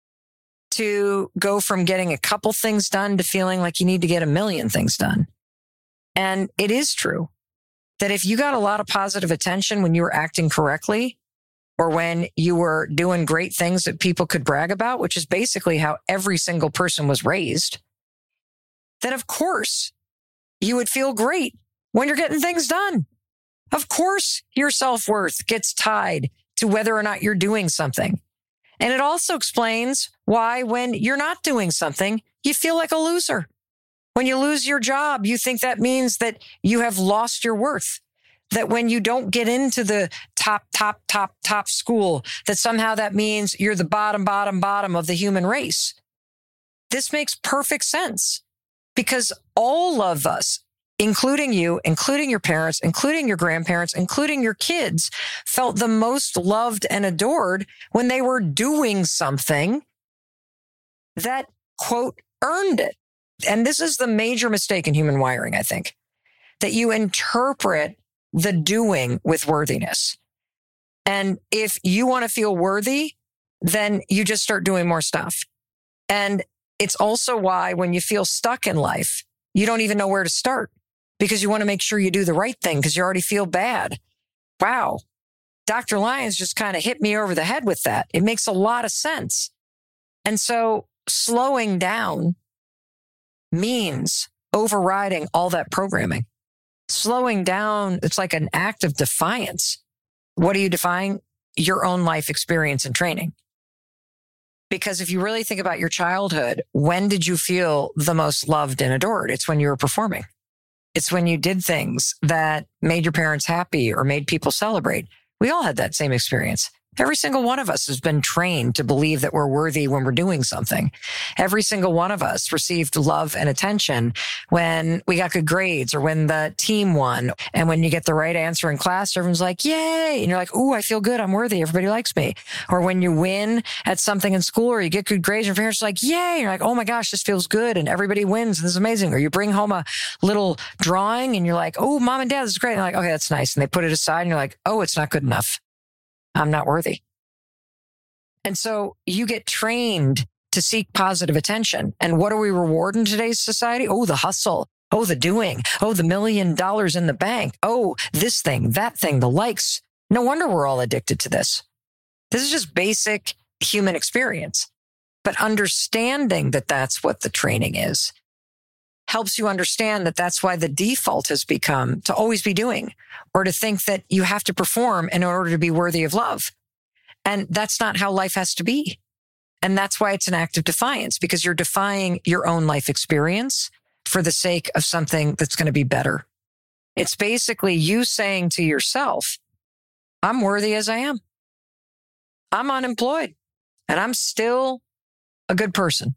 to go from getting a couple things done to feeling like you need to get a million things done. And it is true that if you got a lot of positive attention when you were acting correctly, or when you were doing great things that people could brag about, which is basically how every single person was raised, then of course you would feel great when you're getting things done. Of course your self-worth gets tied to whether or not you're doing something. And it also explains why when you're not doing something, you feel like a loser. When you lose your job, you think that means that you have lost your worth. That when you don't get into the top school, that somehow that means you're the bottom of the human race. This makes perfect sense because all of us, including you, including your parents, including your grandparents, including your kids, felt the most loved and adored when they were doing something that, quote, earned it. And this is the major mistake in human wiring, I think, that you interpret the doing with worthiness. And if you want to feel worthy, then you just start doing more stuff. And it's also why when you feel stuck in life, you don't even know where to start because you want to make sure you do the right thing because you already feel bad. Wow. Dr. Lyons just kind of hit me over the head with that. It makes a lot of sense. And so slowing down means overriding all that programming. Slowing down, it's like an act of defiance. What are you defying? Your own life experience and training. Because if you really think about your childhood, when did you feel the most loved and adored? It's when you were performing. It's when you did things that made your parents happy or made people celebrate. We all had that same experience. Every single one of us has been trained to believe that we're worthy when we're doing something. Every single one of us received love and attention when we got good grades or when the team won. And when you get the right answer in class, everyone's like, yay. And you're like, ooh, I feel good. I'm worthy. Everybody likes me. Or when you win at something in school or you get good grades, your parents are like, yay. And you're like, oh my gosh, this feels good. And everybody wins. And this is amazing. Or you bring home a little drawing and you're like, oh, mom and dad, this is great. And you're like, okay, that's nice. And they put it aside and you're like, oh, it's not good enough. I'm not worthy. And so you get trained to seek positive attention. And what do we reward in today's society? Oh, the hustle. Oh, the doing. Oh, the $1 million in the bank. Oh, this thing, that thing, the likes. No wonder we're all addicted to this. This is just basic human experience. But understanding that that's what the training is helps you understand that that's why the default has become to always be doing or to think that you have to perform in order to be worthy of love. And that's not how life has to be. And that's why it's an act of defiance, because you're defying your own life experience for the sake of something that's going to be better. It's basically you saying to yourself, I'm worthy as I am. I'm unemployed and I'm still a good person.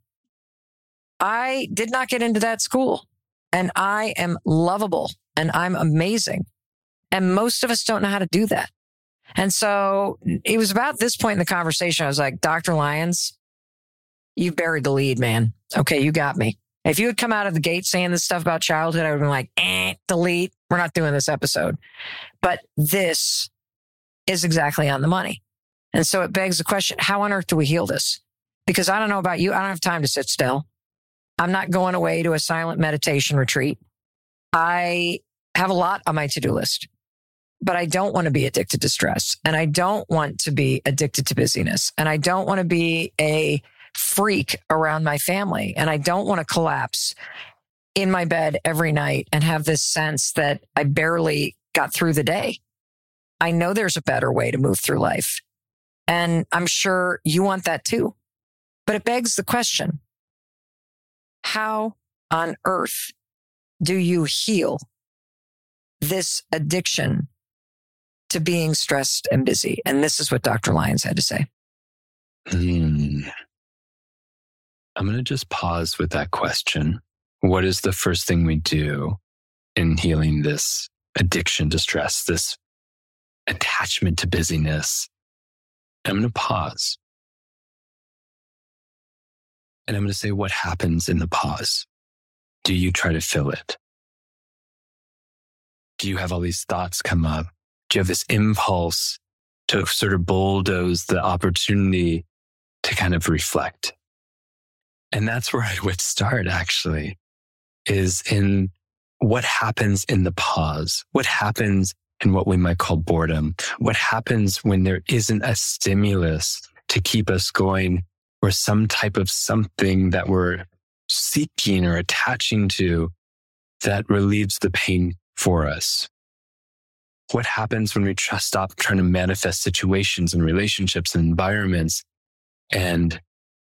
I did not get into that school and I am lovable and I'm amazing. And most of us don't know how to do that. And so it was about this point in the conversation. I was like, Dr. Lyons, you buried the lead, man. Okay, you got me. If you had come out of the gate saying this stuff about childhood, I would have been like, delete. We're not doing this episode. But this is exactly on the money. And so it begs the question, how on earth do we heal this? Because I don't know about you. I don't have time to sit still. I'm not going away to a silent meditation retreat. I have a lot on my to-do list, but I don't want to be addicted to stress. And I don't want to be addicted to busyness. And I don't want to be a freak around my family. And I don't want to collapse in my bed every night and have this sense that I barely got through the day. I know there's a better way to move through life. And I'm sure you want that too. But it begs the question, how on earth do you heal this addiction to being stressed and busy? And this is what Dr. Lyons had to say. I'm going to just pause with that question. What is the first thing we do in healing this addiction to stress, this attachment to busyness? I'm going to pause. And I'm going to say, what happens in the pause? Do you try to fill it? Do you have all these thoughts come up? Do you have this impulse to sort of bulldoze the opportunity to kind of reflect? And that's where I would start, actually, is in what happens in the pause. What happens in what we might call boredom? What happens when there isn't a stimulus to keep us going, or some type of something that we're seeking or attaching to that relieves the pain for us? What happens when we stop trying to manifest situations and relationships and environments and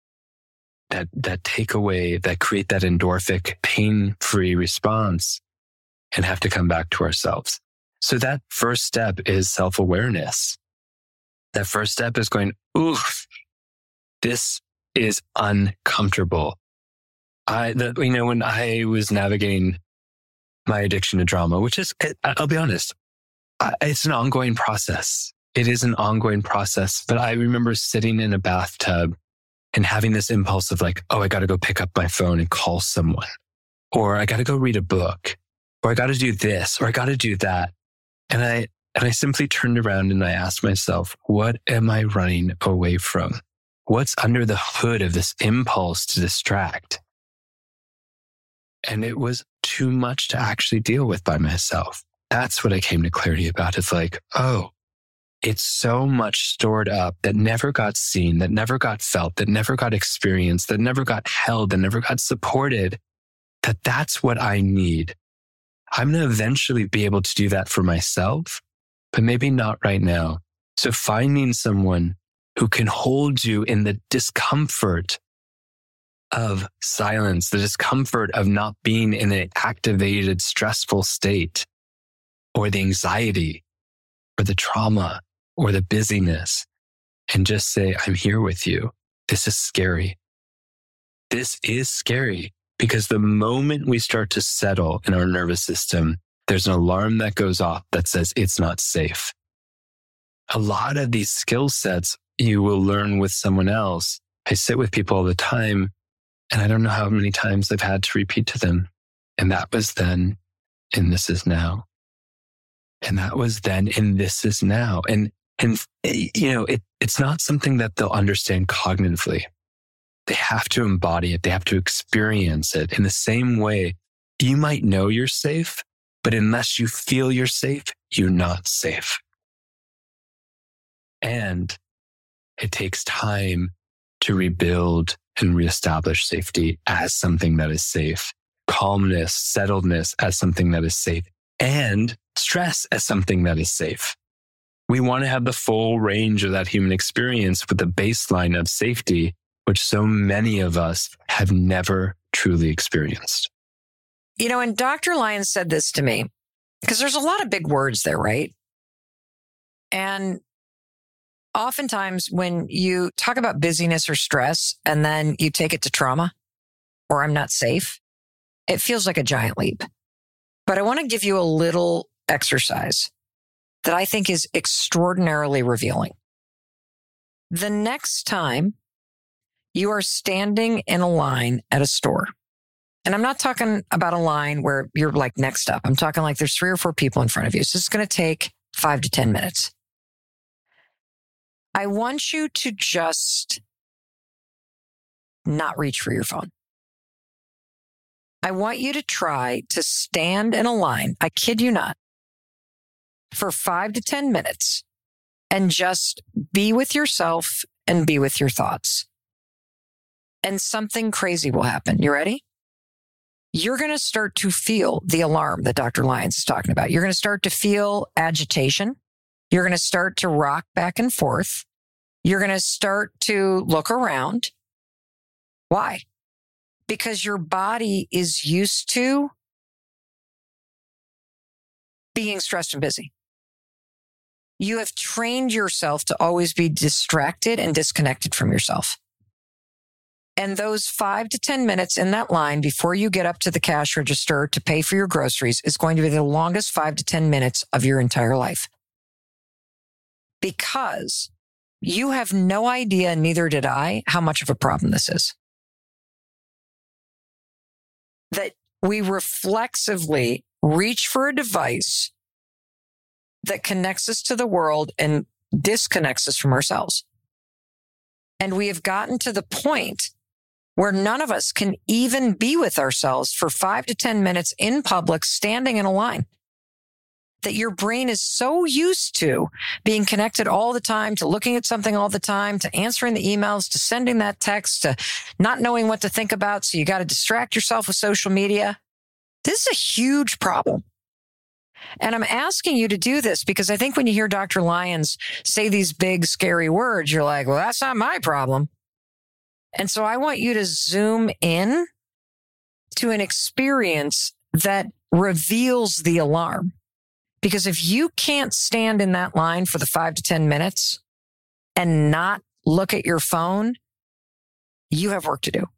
that take away, that create that endorphic, pain-free response and have to come back to ourselves? So that first step is self-awareness. That first step is going, oof, this is uncomfortable. When I was navigating my addiction to drama, which is, I'll be honest, it's an ongoing process. It is an ongoing process. But I remember sitting in a bathtub and having this impulse of like, oh, I got to go pick up my phone and call someone, or I got to go read a book, or I got to do this, or I got to do that. And I simply turned around and I asked myself, what am I running away from? What's under the hood of this impulse to distract? And it was too much to actually deal with by myself. That's what I came to clarity about. It's like, oh, it's so much stored up that never got seen, that never got felt, that never got experienced, that never got held, that never got supported, that's what I need. I'm going to eventually be able to do that for myself, but maybe not right now. So finding someone who can hold you in the discomfort of silence, the discomfort of not being in an activated, stressful state, or the anxiety, or the trauma, or the busyness, and just say, I'm here with you. This is scary. This is scary because the moment we start to settle in our nervous system, there's an alarm that goes off that says it's not safe. A lot of these skill sets you will learn with someone else. I sit with people all the time, and I don't know how many times I've had to repeat to them. And that was then, and this is now. And that was then, and this is now. And it's not something that they'll understand cognitively. They have to embody it. They have to experience it. In the same way, you might know you're safe, but unless you feel you're safe, you're not safe. And it takes time to rebuild and reestablish safety as something that is safe, calmness, settledness as something that is safe, and stress as something that is safe. We want to have the full range of that human experience with the baseline of safety, which so many of us have never truly experienced. And Dr. Lyons said this to me, because there's a lot of big words there, right? And oftentimes when you talk about busyness or stress, and then you take it to trauma, or I'm not safe, it feels like a giant leap. But I want to give you a little exercise that I think is extraordinarily revealing. The next time you are standing in a line at a store, and I'm not talking about a line where you're like next up. I'm talking like there's 3 or 4 people in front of you. So it's going to take 5 to 10 minutes. I want you to just not reach for your phone. I want you to try to stand in a line, I kid you not, for 5 to 10 minutes and just be with yourself and be with your thoughts. and something crazy will happen. You ready? You're going to start to feel the alarm that Dr. Lyons is talking about. You're going to start to feel agitation. You're going to start to rock back and forth. You're going to start to look around. Why? Because your body is used to being stressed and busy. You have trained yourself to always be distracted and disconnected from yourself. And those 5 to 10 minutes in that line before you get up to the cash register to pay for your groceries is going to be the longest 5 to 10 minutes of your entire life. Because you have no idea, neither did I, how much of a problem this is. That we reflexively reach for a device that connects us to the world and disconnects us from ourselves. And we have gotten to the point where none of us can even be with ourselves for 5 to 10 minutes in public, standing in a line. That your brain is so used to being connected all the time, to looking at something all the time, to answering the emails, to sending that text, to not knowing what to think about. So you got to distract yourself with social media. This is a huge problem. And I'm asking you to do this because I think when you hear Dr. Lyons say these big, scary words, you're like, well, that's not my problem. And so I want you to zoom in to an experience that reveals the alarm. Because if you can't stand in that line for the 5 to 10 minutes and not look at your phone, you have work to do.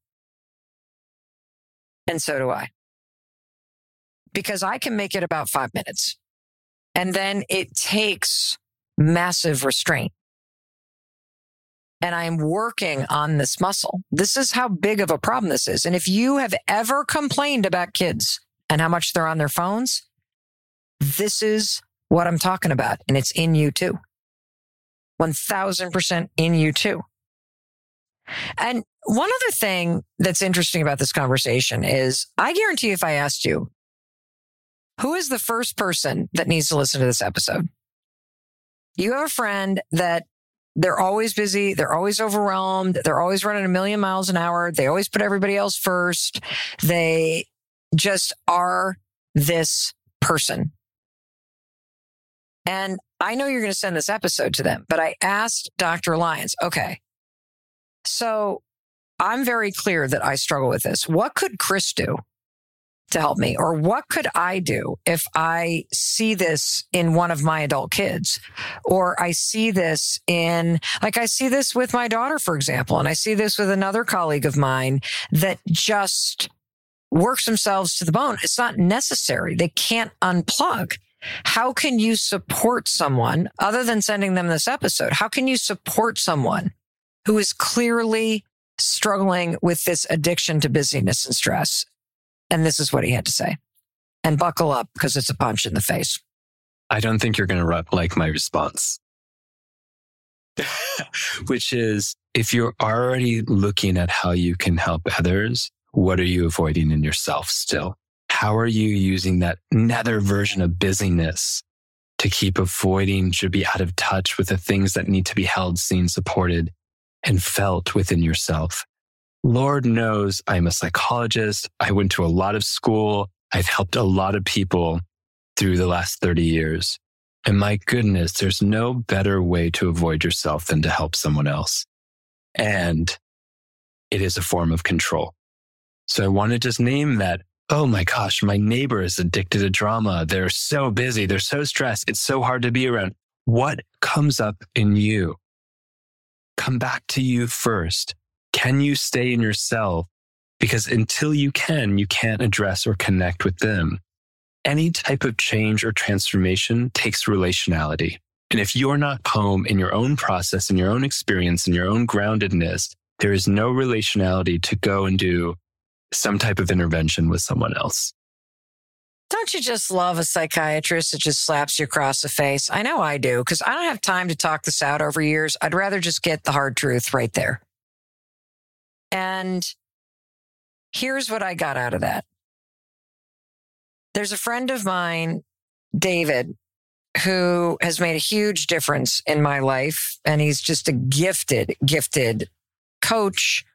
And so do I. Because I can make it about 5 minutes. And then it takes massive restraint. And I'm working on this muscle. This is how big of a problem this is. And if you have ever complained about kids and how much they're on their phones, this is what I'm talking about. And it's in you too. 1000% in you too. And one other thing that's interesting about this conversation is I guarantee if I asked you, who is the first person that needs to listen to this episode? You have a friend that they're always busy. They're always overwhelmed. They're always running 1,000,000 miles an hour. They always put everybody else first. They just are this person. And I know you're going to send this episode to them, but I asked Dr. Lyons, okay, so I'm very clear that I struggle with this. What could Chris do to help me? Or what could I do if I see this in one of my adult kids? Or I see this I see this with my daughter, for example, and I see this with another colleague of mine that just works themselves to the bone. It's not necessary. They can't unplug. How can you support someone other than sending them this episode? How can you support someone who is clearly struggling with this addiction to busyness and stress? And this is what he had to say. And buckle up because it's a punch in the face. I don't think you're going to like my response, which is if you're already looking at how you can help others, what are you avoiding in yourself still? How are you using that nether version of busyness to keep avoiding, to be out of touch with the things that need to be held, seen, supported, and felt within yourself? Lord knows I'm a psychologist. I went to a lot of school. I've helped a lot of people through the last 30 years. And my goodness, there's no better way to avoid yourself than to help someone else. And it is a form of control. So I want to just name that. Oh my gosh, my neighbor is addicted to drama. They're so busy. They're so stressed. It's so hard to be around. What comes up in you? Come back to you first. Can you stay in yourself? Because until you can't address or connect with them. Any type of change or transformation takes relationality. And if you're not home in your own process, in your own experience, in your own groundedness, there is no relationality to go and do some type of intervention with someone else. Don't you just love a psychiatrist that just slaps you across the face? I know I do, because I don't have time to talk this out over years. I'd rather just get the hard truth right there. And here's what I got out of that. There's a friend of mine, David, who has made a huge difference in my life. And he's just a gifted coach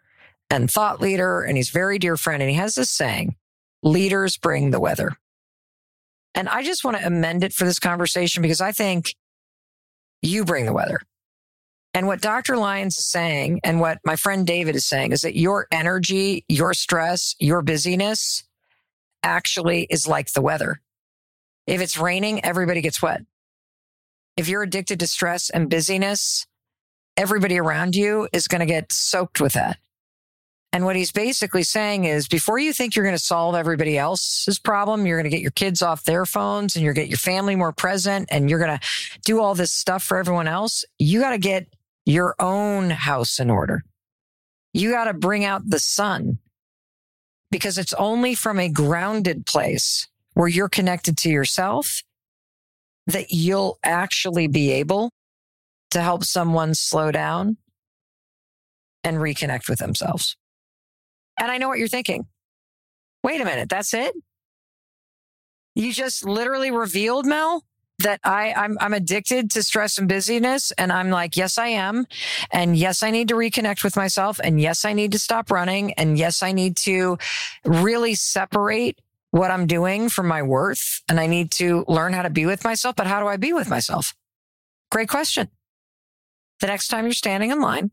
and thought leader, and he's a very dear friend. And he has this saying, leaders bring the weather. And I just want to amend it for this conversation because I think you bring the weather. And what Dr. Lyons is saying and what my friend David is saying is that your energy, your stress, your busyness actually is like the weather. If it's raining, everybody gets wet. If you're addicted to stress and busyness, everybody around you is going to get soaked with that. And what he's basically saying is before you think you're going to solve everybody else's problem, you're going to get your kids off their phones and you're going to get your family more present and you're going to do all this stuff for everyone else. You got to get your own house in order. You got to bring out the sun because it's only from a grounded place where you're connected to yourself that you'll actually be able to help someone slow down and reconnect with themselves. And I know what you're thinking. Wait a minute, that's it? You just literally revealed, Mel, that I'm addicted to stress and busyness. And I'm like, yes, I am. And yes, I need to reconnect with myself. And yes, I need to stop running. And yes, I need to really separate what I'm doing from my worth. And I need to learn how to be with myself. But how do I be with myself? Great question. The next time you're standing in line,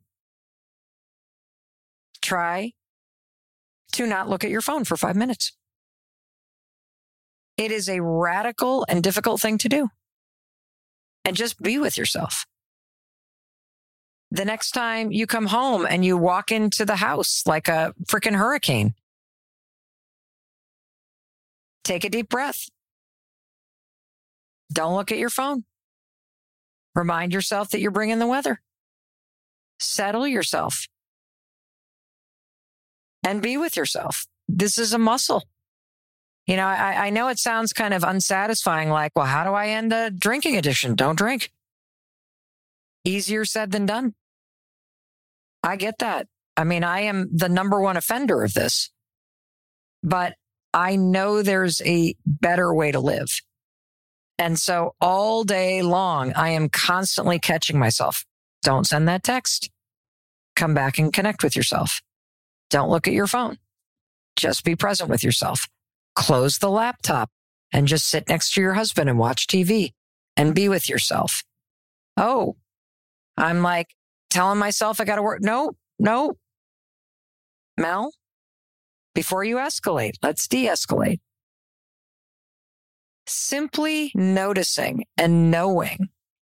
try to not look at your phone for 5 minutes. It is a radical and difficult thing to do. And just be with yourself. The next time you come home and you walk into the house like a freaking hurricane, take a deep breath. Don't look at your phone. Remind yourself that you're bringing the weather. Settle yourself. And be with yourself. This is a muscle. You know, I know it sounds kind of unsatisfying, like, well, how do I end a drinking addiction? Don't drink. Easier said than done. I get that. I mean, I am the number one offender of this. But I know there's a better way to live. And so all day long, I am constantly catching myself. Don't send that text. Come back and connect with yourself. Don't look at your phone. Just be present with yourself. Close the laptop and just sit next to your husband and watch TV and be with yourself. Oh, I'm like telling myself I got to work. No. Mel, before you escalate, let's de-escalate. Simply noticing and knowing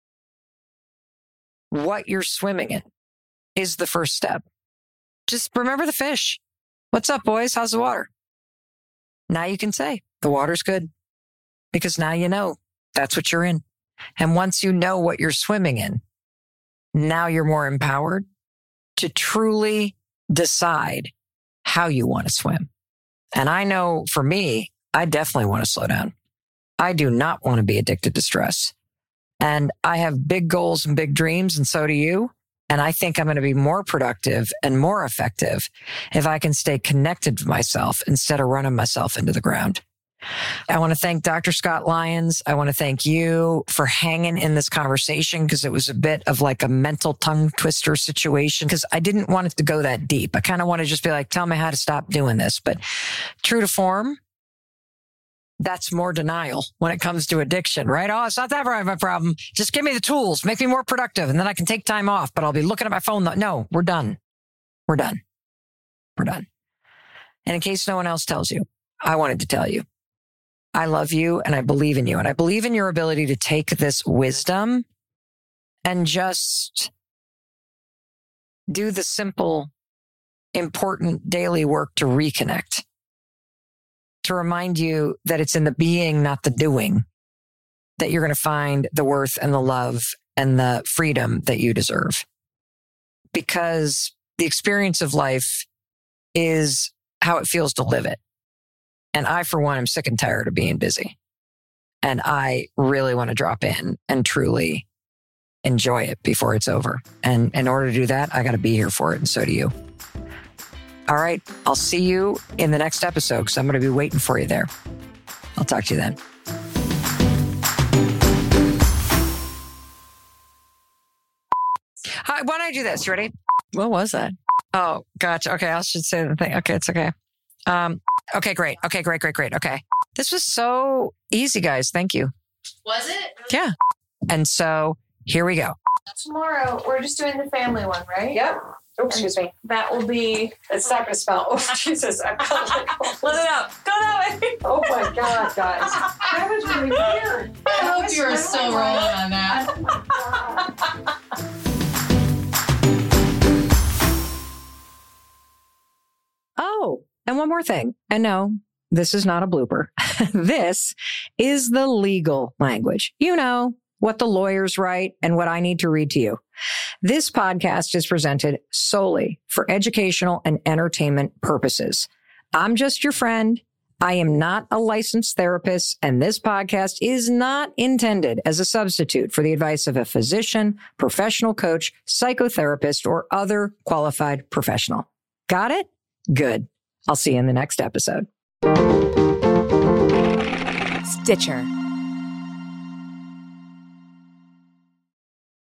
what you're swimming in is the first step. Just remember the fish. What's up, boys? How's the water? Now you can say the water's good because now you know that's what you're in. And once you know what you're swimming in, now you're more empowered to truly decide how you want to swim. And I know for me, I definitely want to slow down. I do not want to be addicted to stress. And I have big goals and big dreams, and so do you. And I think I'm going to be more productive and more effective if I can stay connected to myself instead of running myself into the ground. I want to thank Dr. Scott Lyons. I want to thank you for hanging in this conversation because it was a bit of like a mental tongue twister situation because I didn't want it to go that deep. I kind of want to just be like, tell me how to stop doing this. But true to form, that's more denial when it comes to addiction, right? Oh, it's not that of a problem. Just give me the tools, make me more productive, and then I can take time off, but I'll be looking at my phone. No, we're done. We're done. We're done. And in case no one else tells you, I wanted to tell you, I love you and I believe in you. And I believe in your ability to take this wisdom and just do the simple, important daily work to reconnect. To remind you that it's in the being, not the doing, that you're going to find the worth and the love and the freedom that you deserve. Because the experience of life is how it feels to live it. And I, for one, am sick and tired of being busy. And I really want to drop in and truly enjoy it before it's over. And in order to do that, I got to be here for it. And so do you. All right. I'll see you in the next episode because I'm going to be waiting for you there. I'll talk to you then. Why don't I do this? You ready? What was that? Oh, gotcha. Okay, I should say the thing. Okay, it's okay. Okay, great. Okay, great. Okay. This was so easy, guys. Thank you. Was it? Yeah. And so here we go. Tomorrow, we're just doing the family one, right? Yep. Oh, excuse me. That will be... It's not going to spell. Oh, Jesus. I felt like, Let it out. Go that way. oh, my God, guys. That was really weird. I hope you were still rolling on that. Oh, and one more thing. And no, this is not a blooper. This is the legal language. You know, what the lawyers write and what I need to read to you. This podcast is presented solely for educational and entertainment purposes. I'm just your friend. I am not a licensed therapist, and this podcast is not intended as a substitute for the advice of a physician, professional coach, psychotherapist, or other qualified professional. Got it? Good. I'll see you in the next episode. Stitcher.